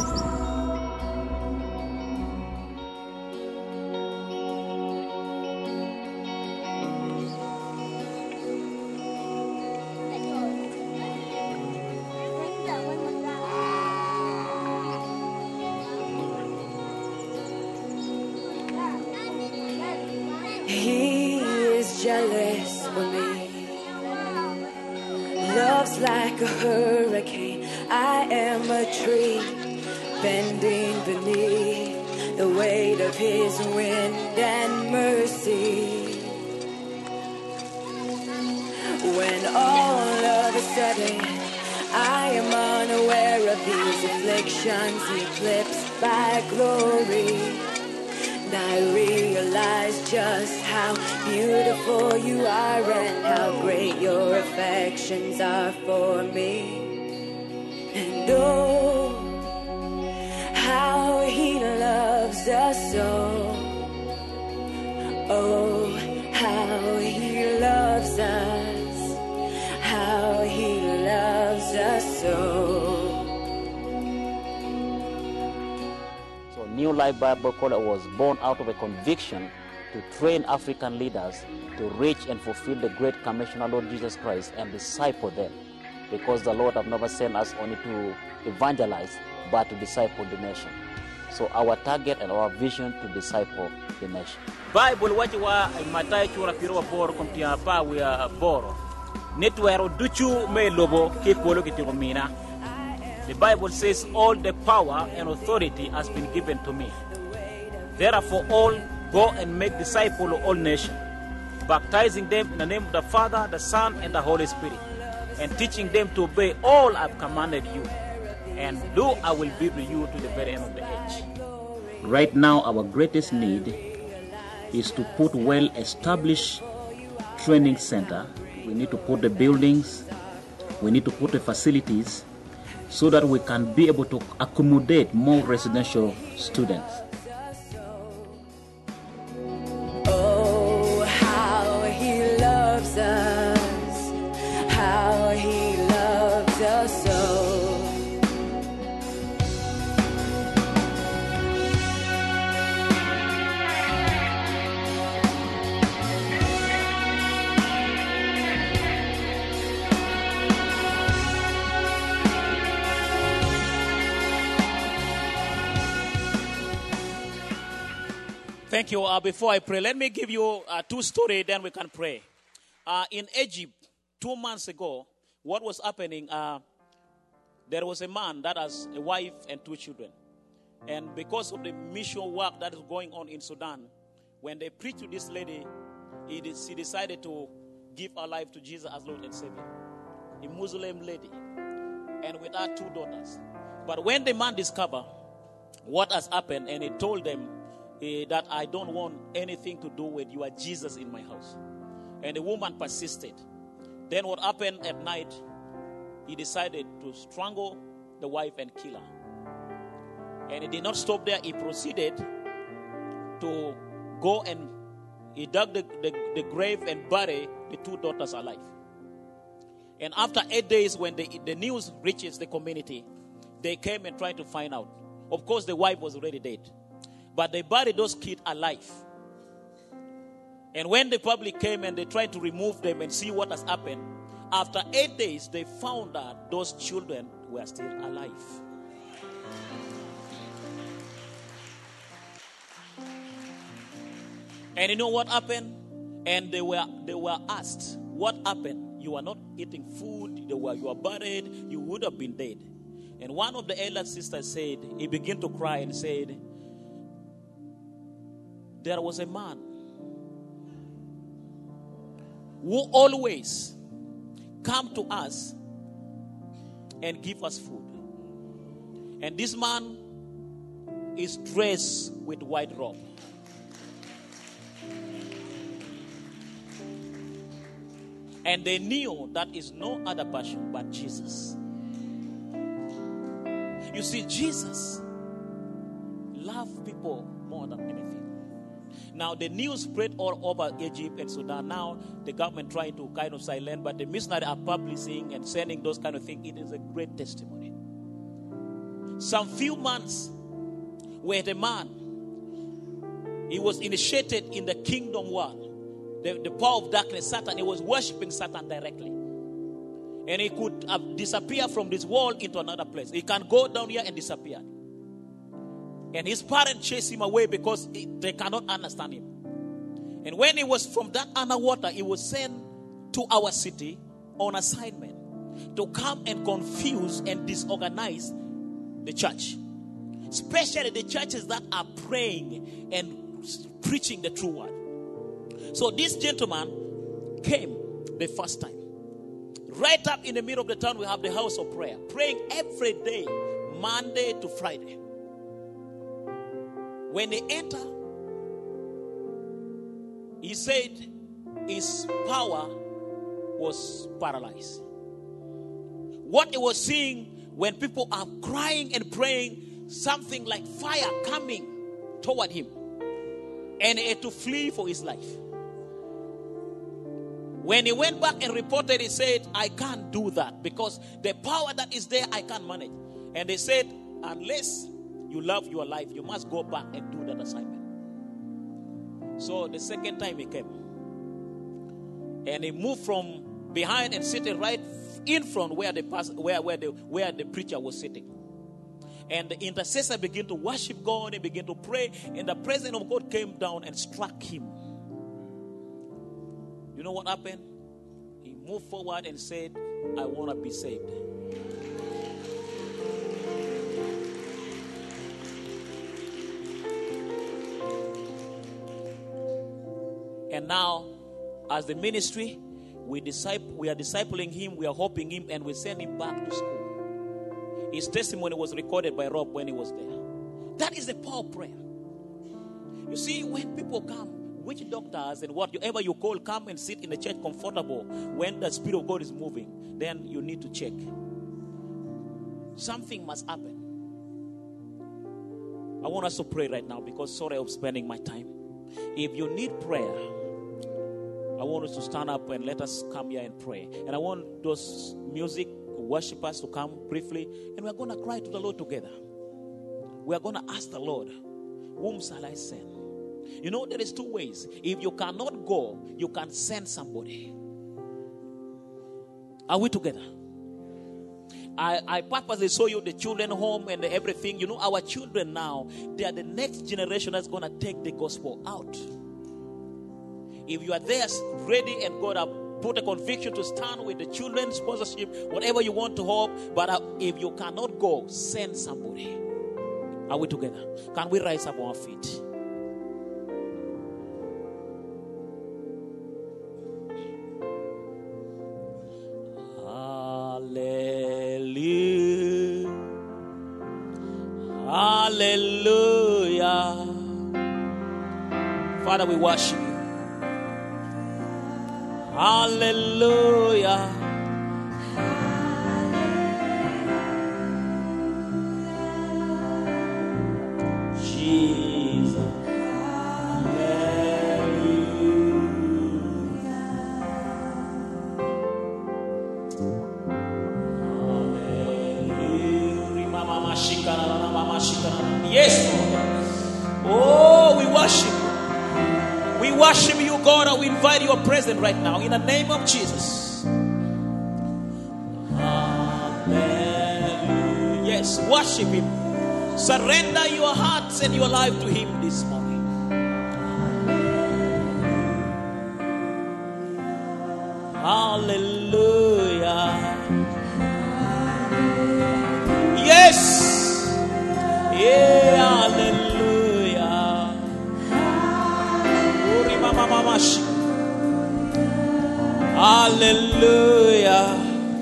He is jealous for me. Love's like a hurricane. I am a tree bending beneath the weight of his wind and mercy. When all of a sudden I am unaware of these afflictions eclipsed by glory, and I realize just how beautiful you are and how great your affections are for me. And oh, how he loves us so. Oh, how he loves us. How he loves us so. New Life Bible College was born out of a conviction to train African leaders to reach and fulfill the Great Commission of Lord Jesus Christ and disciple them, because the Lord have never sent us only to evangelize, but to disciple the nation. So our target and our vision to disciple the nation. Bible wachi wa Mathayo chura piro wa boro kontia pa we boro. Netwero duchu me lobo ke polo kitiromina. The Bible says all the power and authority has been given to me. Therefore, all go and make disciples of all nations, baptizing them in the name of the Father, the Son, and the Holy Spirit, and teaching them to obey all I've commanded you. And lo, I will be with you to the very end of the age. Right now, our greatest need is to put well-established training center. We need to put the buildings. We need to put the facilities, so that we can be able to accommodate more residential students. Oh, how he loves us, how he loves us so. Thank you. Before I pray, let me give you two stories, then we can pray. In Egypt, 2 months ago, what was happening, there was a man that has a wife and 2 children. And because of the mission work that is going on in Sudan, when they preached to this lady, she decided to give her life to Jesus as Lord and Savior. A Muslim lady. And with her 2 daughters. But when the man discovered what has happened, and he told them, that I don't want anything to do with you, are Jesus in my house. And the woman persisted. Then what happened at night, he decided to strangle the wife and kill her. And he did not stop there. He proceeded to go and he dug the grave and buried the 2 daughters alive. And after 8 days, when the news reaches the community, they came and tried to find out. Of course, the wife was already dead. But they buried those kids alive. And when the public came and they tried to remove them and see what has happened, after 8 days, they found that those children were still alive. And you know what happened? And they were asked, what happened? You are not eating food, you are buried, you would have been dead. And one of the elder sisters said, he began to cry and said, there was a man who always come to us and give us food. And this man is dressed with white robe. And they knew that is no other person but Jesus. You see, Jesus loved people more than anything. Now, the news spread all over Egypt and Sudan. Now, the government trying to kind of silence, but the missionaries are publishing and sending those kind of things. It is a great testimony. Some few months, where the man, he was initiated in the kingdom world. The power of darkness, Satan, he was worshiping Satan directly. And he could disappear from this world into another place. He can go down here and disappear. And his parents chased him away because they cannot understand him. And when he was from that underwater, he was sent to our city on assignment to come and confuse and disorganize the church. Especially the churches that are praying and preaching the true word. So this gentleman came the first time. Right up in the middle of the town, we have the house of prayer. Praying every day, Monday to Friday. When they enter, he said his power was paralyzed. What he was seeing when people are crying and praying, something like fire coming toward him. And he had to flee for his life. When he went back and reported, he said, I can't do that because the power that is there, I can't manage. And they said, unless you love your life, you must go back and do that assignment. So the second time he came, and he moved from behind and sitting right in front where the preacher was sitting. And the intercessor began to worship God and began to pray, and the presence of God came down and struck him. You know what happened? He moved forward and said, I want to be saved. And now, as the ministry, we are discipling him, we are helping him, and we send him back to school. His testimony was recorded by Rob when he was there. That is the power of prayer. You see, when people come, witch doctors and whatever you call, come and sit in the church comfortable when the Spirit of God is moving, then you need to check. Something must happen. I want us to pray right now because sorry I'm spending my time. If you need prayer, I want us to stand up and let us come here and pray. And I want those music worshipers to come briefly, and we're going to cry to the Lord together. We are going to ask the Lord, whom shall I send? You know, there is two ways. If you cannot go, you can send somebody. Are we together? I purposely show you the children home and everything. You know, our children now, they are the next generation that's going to take the gospel out. If you are there ready and God have put a conviction to stand with the children's sponsorship, whatever you want to hope, but if you cannot go, send somebody. Are we together? Can we rise up on our feet? Hallelujah. Hallelujah. Father, we worship you. Hallelujah. Jesus. Yes, Lord. Oh, we worship you. We worship you, God, and we invite your presence right now in the name of Jesus. Amen. Yes, worship him. Surrender your hearts and your life to him this morning. Hallelujah. Hallelujah.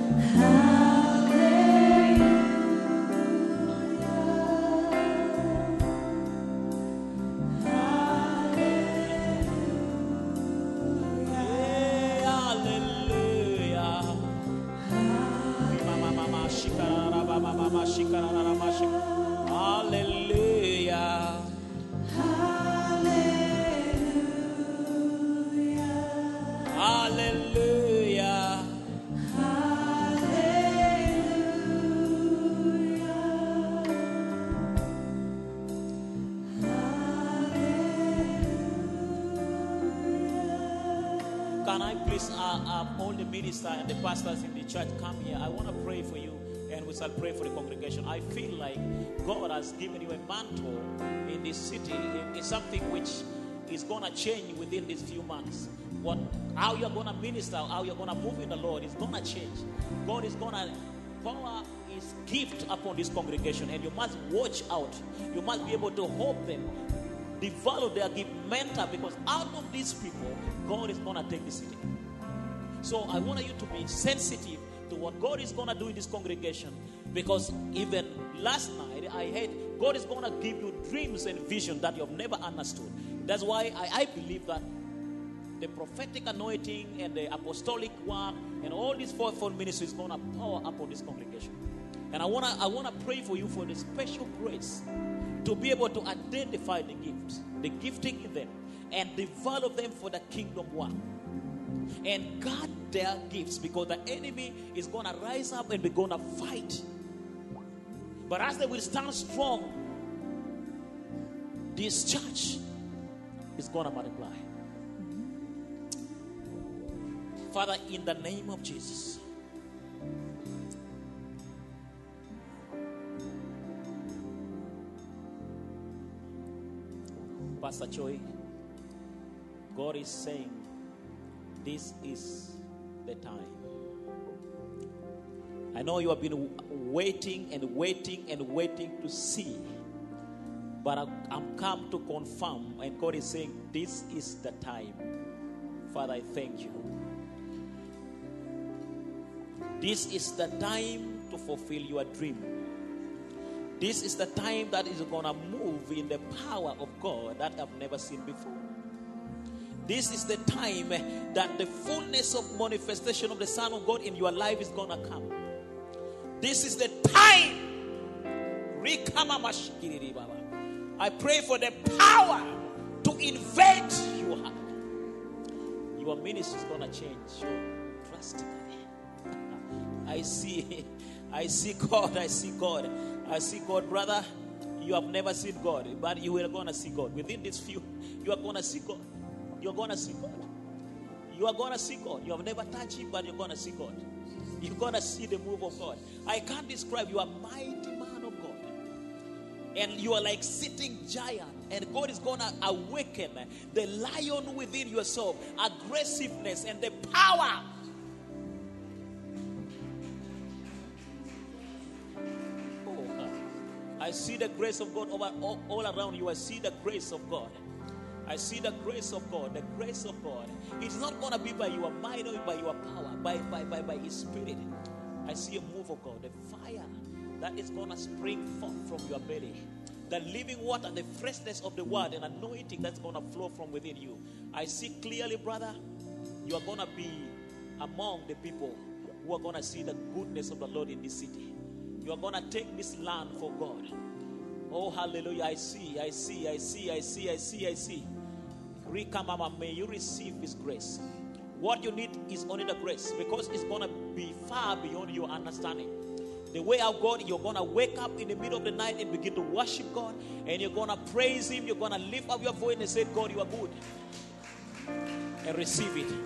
Hallelujah. Hallelujah. Can I please all the minister and the pastors in the church come here? I want to pray for you, and we shall pray for the congregation. I feel like God has given you a mantle in this city. It's something which is going to change within these few months. How you're going to minister, how you're going to move in the Lord is going to change. God is going to pour His gift upon this congregation, and you must watch out. You must be able to help them develop their gift, mentor, because out of these people, God is going to take the city. So I want you to be sensitive to what God is going to do in this congregation, because even last night I heard God is going to give you dreams and vision that you have never understood. That's why I believe that the prophetic anointing and the apostolic work and all these fourfold ministries is going to power upon this congregation. And I want to pray for you for the special grace to be able to identify the gifts, the gifting in them, and develop them for the kingdom work. And guard their gifts, because the enemy is going to rise up and be going to fight. But as they will stand strong, this church is going to multiply. Father, in the name of Jesus, Pastor Choi, God is saying, this is the time. I know you have been waiting and waiting and waiting to see, but I'm come to confirm, and God is saying, this is the time. Father, I thank you. This is the time to fulfill your dream. This is the time that is going to move in the power of God that I've never seen before. This is the time that the fullness of manifestation of the Son of God in your life is going to come. This is the time. I pray for the power to invade your heart. Your ministry is going to change so drastically. I see God. I see God, brother. You have never seen God, but you are going to see God. Within this few, you are going to see God. You're going to see God. You are going to see God. You have never touched Him, but you're going to see God. You're going to see the move of God. I can't describe. You are a mighty man of God. And you are like sitting giant. And God is going to awaken the lion within yourself, aggressiveness and the power. I see the grace of God all around you. I see the grace of God. I see the grace of God. The grace of God. It's not going to be by your mind or by your power, by His Spirit. I see a move of God. The fire that is going to spring forth from your belly. The living water, the freshness of the word and anointing that's going to flow from within you. I see clearly, brother, you are going to be among the people who are going to see the goodness of the Lord in this city. You are going to take this land for God. Oh, hallelujah. I see. Rika Mama, may you receive His grace. What you need is only the grace, because it's going to be far beyond your understanding. The way of God, you're going to wake up in the middle of the night and begin to worship God, and you're going to praise Him. You're going to lift up your voice and say, God, you are good. And receive it.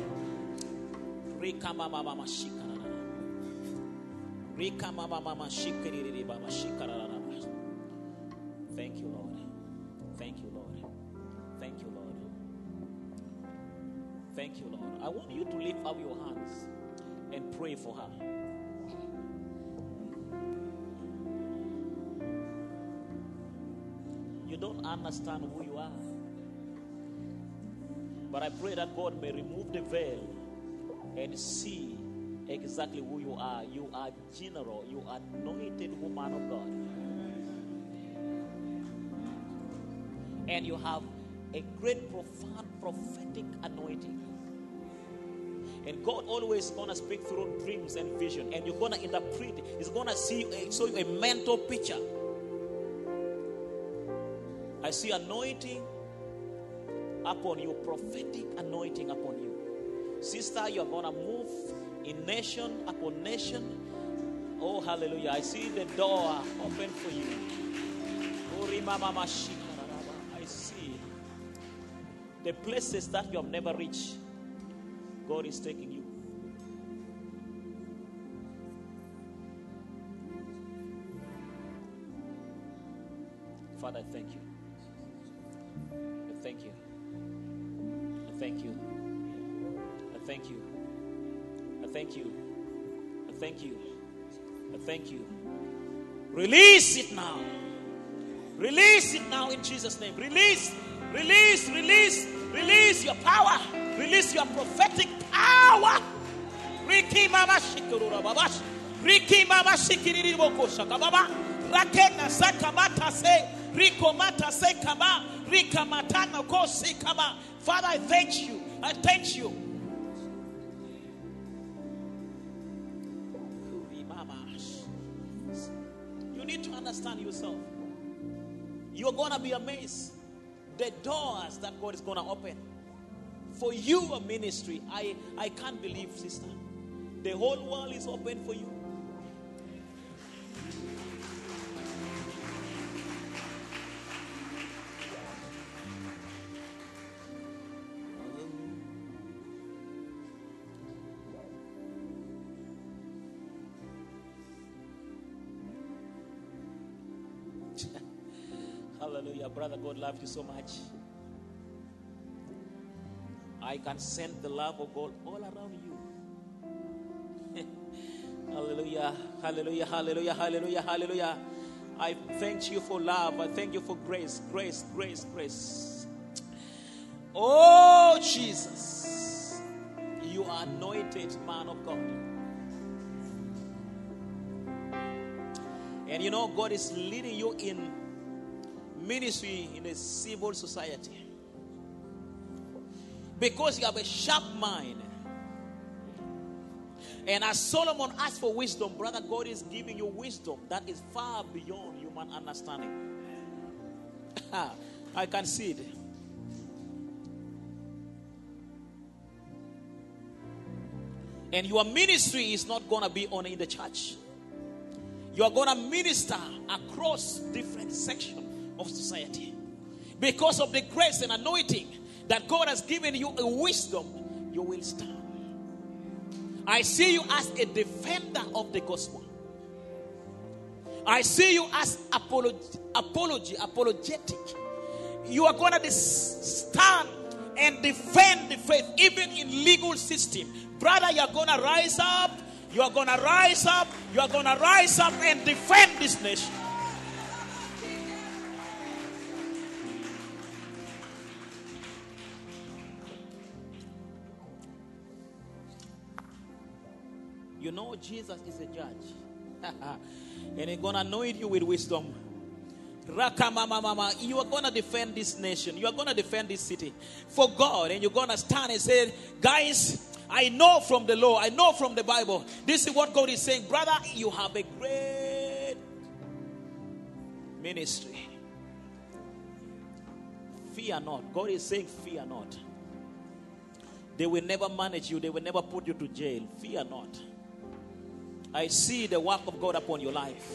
Rika Mama Mama Shika. Thank you, Lord. Thank you, Lord. Thank you, Lord. Thank you, Lord. I want you to lift up your hands and pray for her. You don't understand who you are. But I pray that God may remove the veil and see exactly who you are. You are general. You are anointed woman of God. And you have a great, profound, prophetic anointing. And God always gonna speak through dreams and vision. And you're gonna interpret. He's gonna show you a mental picture. I see anointing upon you, prophetic anointing upon you. Sister, you're gonna move in nation upon nation. Oh, hallelujah. I see the door open for you. I see the places that you have never reached. God is taking you. Father, I thank you. I thank you. I thank you. I thank you. I thank you. I thank you. I thank you. Release it now. Release it now in Jesus' name. Release your power. Release your prophetic power. Riki mama shikurura babash. Riki mama shikiriri boko shakababa. Rakena sakamata se. Riko mata se kaba. Rika matana ko se kaba. Father, I thank you. I thank you. You need to understand yourself. You're going to be amazed. The doors that God is going to open. For you, a ministry, I can't believe, sister. The whole world is open for you. Hallelujah. Brother, God loves you so much. I can sense the love of God all around you. Hallelujah. Hallelujah. Hallelujah. Hallelujah. Hallelujah. I thank you for love. I thank you for grace. Grace, grace, grace. Oh, Jesus. You are anointed man of God. And you know, God is leading you in ministry in a civil society. Because you have a sharp mind. And as Solomon asked for wisdom, brother, God is giving you wisdom that is far beyond human understanding. I can see it. And your ministry is not going to be only in the church. You are going to minister across different sections of society. Because of the grace and anointing that God has given you, a wisdom, you will stand. I see you as a defender of the gospel. I see you as apologetic. You are going to stand and defend the faith, even in legal system. Brother, you are going to rise up. You are going to rise up. You are going to rise up and defend this nation. You know Jesus is a judge. And he's going to anoint you with wisdom. You are going to defend this nation. You are going to defend this city for God. And you're going to stand and say, guys, I know from the law, I know from the Bible. This is what God is saying. Brother, you have a great ministry. Fear not. God is saying, fear not. They will never manage you. They will never put you to jail. Fear not. I see the work of God upon your life.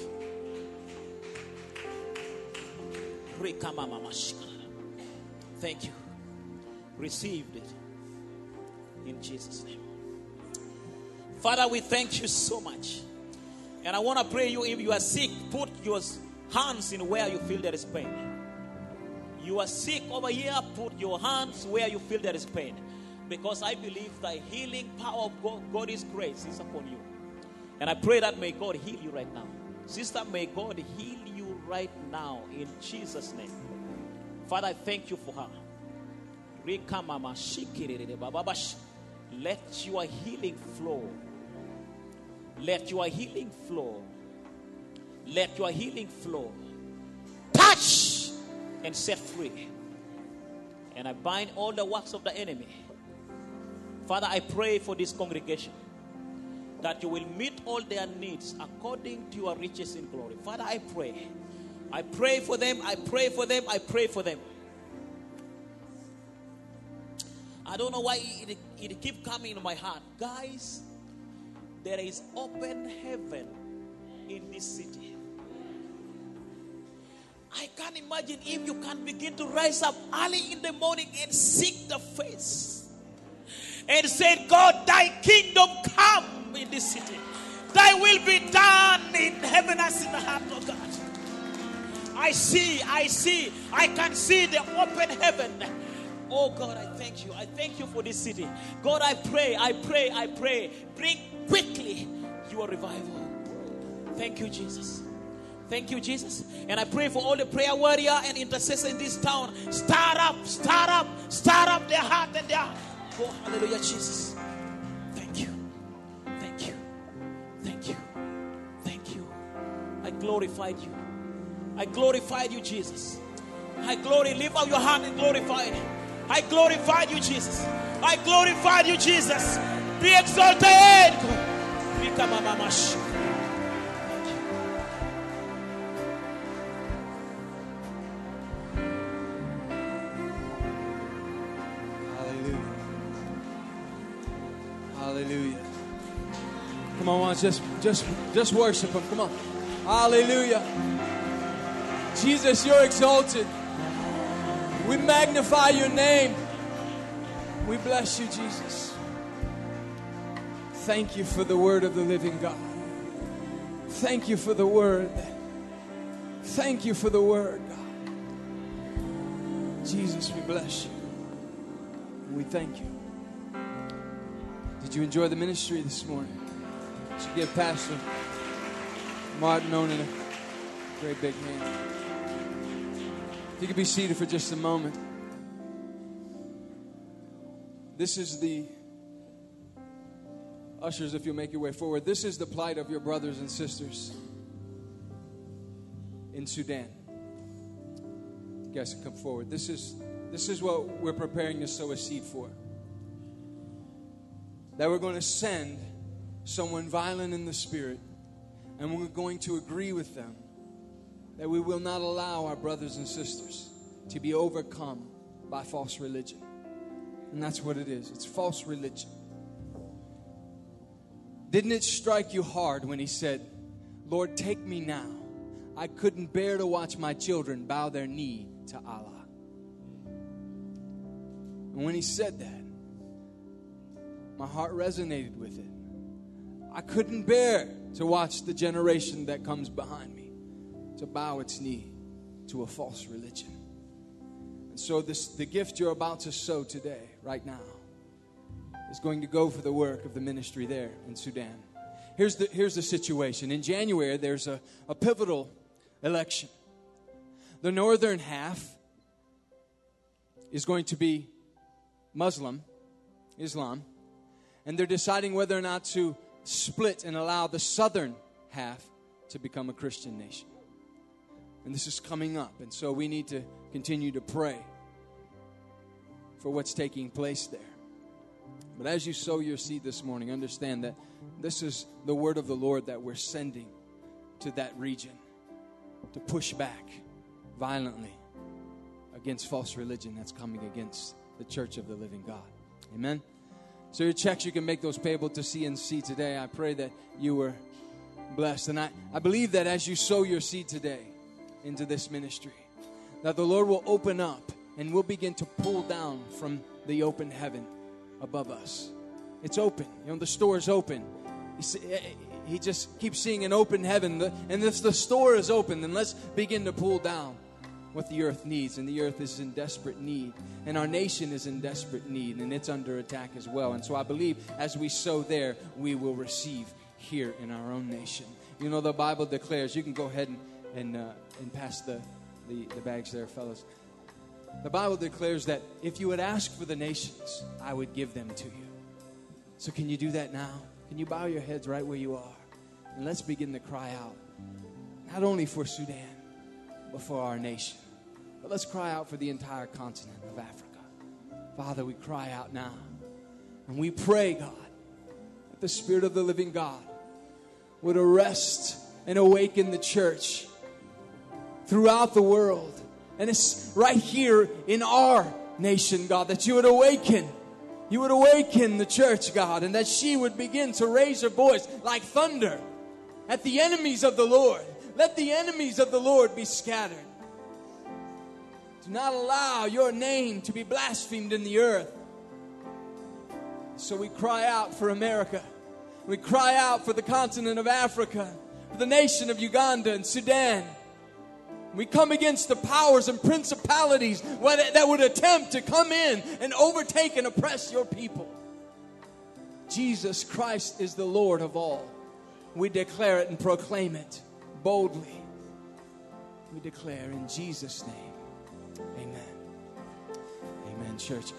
Thank you. Received it. In Jesus' name. Father, we thank you so much. And I want to pray you, if you are sick, put your hands in where you feel there is pain. You are sick over here, put your hands where you feel there is pain. Because I believe the healing power of God, God's grace is upon you. And I pray that may God heal you right now. Sister, may God heal you right now in Jesus' name. Father, I thank you for her. Let your healing flow. Let your healing flow. Let your healing flow. Touch and set free. And I bind all the works of the enemy. Father, I pray for this congregation that you will meet all their needs according to your riches in glory. Father, I pray. I pray for them. I pray for them. I pray for them. I don't know why it keeps coming in my heart. Guys, there is open heaven in this city. I can't imagine if you can begin to rise up early in the morning and seek the face and say, God, thy kingdom come in this city. Thy will be done in heaven as in the heart of God. I can see the open heaven. Oh God, I thank you. I thank you for this city. God, I pray. Bring quickly your revival. Thank you, Jesus. Thank you, Jesus. And I pray for all the prayer warrior and intercessor in this town. Start up their heart and their... Oh, hallelujah, Jesus. Thank you. Thank you. Thank you. Thank you. I glorified you. I glorified you, Jesus. Lift up your hand and glorify it. I glorified you, Jesus. I glorified you, Jesus. Be exalted. Become a mamash. Hallelujah. Come on, just worship him. Come on. Hallelujah. Jesus, you're exalted. We magnify your name. We bless you, Jesus. Thank you for the word of the living God. Thank you for the word. Thank you for the word, God. Jesus, we bless you. And we thank you. Did you enjoy the ministry this morning? Should give Pastor Martin Onan a great big hand. If you could be seated for just a moment. This is the ushers, if you'll make your way forward. This is the plight of your brothers and sisters in Sudan. You guys can come forward. This is what we're preparing to sow a seed for. That we're going to send someone violent in the spirit, and we're going to agree with them that we will not allow our brothers and sisters to be overcome by false religion. And that's what it is. It's false religion. Didn't it strike you hard when he said, Lord, take me now. I couldn't bear to watch my children bow their knee to Allah. And when he said that, my heart resonated with it. I couldn't bear to watch the generation that comes behind me to bow its knee to a false religion. And so the gift you're about to sow today, right now, is going to go for the work of the ministry there in Sudan. Here's the situation. In January, there's a pivotal election. The northern half is going to be Islam, and they're deciding whether or not to split and allow the southern half to become a Christian nation. And this is coming up, and so we need to continue to pray for what's taking place there. But as you sow your seed this morning, understand that this is the word of the Lord that we're sending to that region to push back violently against false religion that's coming against the church of the living God. Amen. So your checks, you can make those payable to CNC today. I pray that you were blessed. And I believe that as you sow your seed today into this ministry, that the Lord will open up and we'll begin to pull down from the open heaven above us. It's open. You know, the store is open. He just keeps seeing an open heaven. And if the store is open, then let's begin to pull down what the earth needs. And the earth is in desperate need. And our nation is in desperate need. And it's under attack as well. And so I believe as we sow there, we will receive here in our own nation. You know, the Bible declares, you can go ahead and pass the bags there, fellas. The Bible declares that if you would ask for the nations, I would give them to you. So can you do that now? Can you bow your heads right where you are? And let's begin to cry out, not only for Sudan, but for our nation. But let's cry out for the entire continent of Africa. Father, we cry out now. And we pray, God, that the Spirit of the living God would arrest and awaken the church throughout the world. And it's right here in our nation, God, that you would awaken. You would awaken the church, God, and that she would begin to raise her voice like thunder at the enemies of the Lord. Let the enemies of the Lord be scattered. Do not allow your name to be blasphemed in the earth. So we cry out for America. We cry out for the continent of Africa, for the nation of Uganda and Sudan. We come against the powers and principalities that would attempt to come in and overtake and oppress your people. Jesus Christ is the Lord of all. We declare it and proclaim it boldly. We declare in Jesus' name, amen. Amen, church.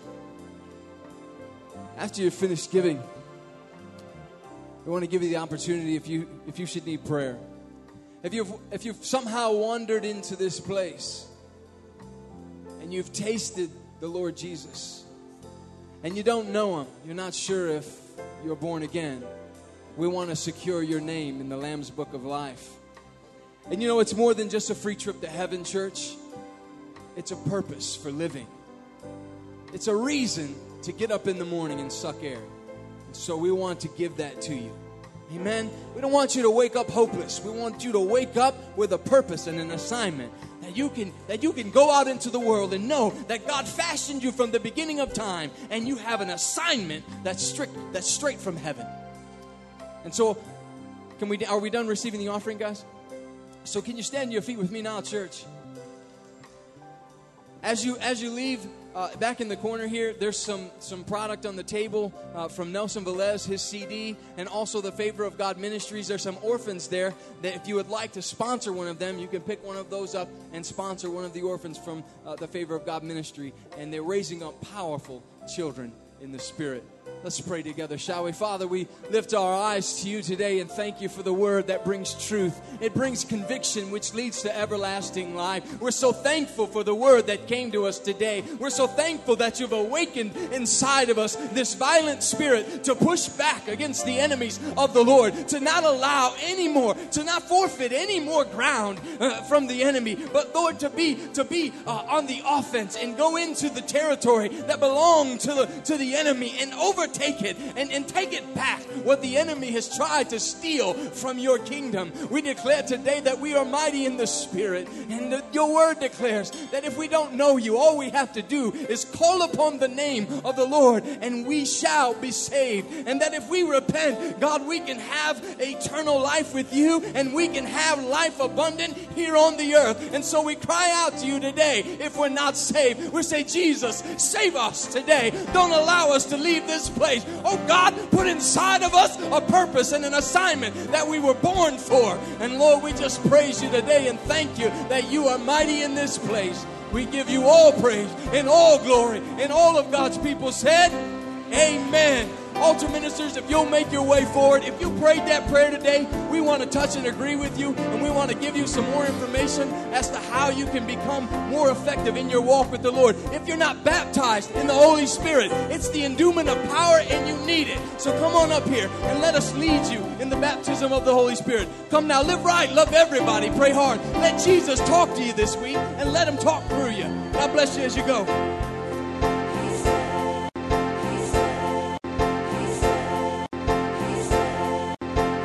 After you're finished giving, we want to give you the opportunity if you should need prayer. If you've somehow wandered into this place and you've tasted the Lord Jesus and you don't know Him, you're not sure if you're born again, we want to secure your name in the Lamb's Book of Life. And you know, it's more than just a free trip to heaven, church. It's a purpose for living. It's a reason to get up in the morning and suck air. And so we want to give that to you. Amen. We don't want you to wake up hopeless. We want you to wake up with a purpose and an assignment that you can go out into the world and know that God fashioned you from the beginning of time, and you have an assignment that's straight from heaven. And so, are we done receiving the offering, guys? So can you stand to your feet with me now, church? As you leave, back in the corner here, there's some product on the table from Nelson Velez, his CD, and also the Favor of God Ministries. There's some orphans there that if you would like to sponsor one of them, you can pick one of those up and sponsor one of the orphans from the Favor of God Ministry. And they're raising up powerful children in the Spirit. Let's pray together, shall we? Father, we lift our eyes to you today and thank you for the word that brings truth. It brings conviction, which leads to everlasting life. We're so thankful for the word that came to us today. We're so thankful that you've awakened inside of us this violent spirit to push back against the enemies of the Lord, to not allow any more, to not forfeit any more ground from the enemy, but Lord, to be on the offense and go into the territory that belongs to the enemy and overtake it and take it back what the enemy has tried to steal from your kingdom. We declare today that we are mighty in the Spirit, and your word declares that if we don't know you, all we have to do is call upon the name of the Lord and we shall be saved. And that if we repent, God, we can have eternal life with you and we can have life abundant here on the earth. And so we cry out to you today, if we're not saved, we say, Jesus, save us today. Don't allow us to leave this place. Oh God, put inside of us a purpose and an assignment that we were born for. And Lord, we just praise you today and thank you that you are mighty in this place. We give you all praise and all glory. And all of God's people said, amen. Altar ministers, if you'll make your way forward, if you prayed that prayer today, we want to touch and agree with you, and we want to give you some more information as to how you can become more effective in your walk with the Lord. If you're not baptized in the Holy Spirit, it's the endowment of power and you need it. So come on up here and let us lead you in the baptism of the Holy Spirit. Come now, live right, love everybody, pray hard. Let Jesus talk to you this week and let him talk through you. God bless you as you go.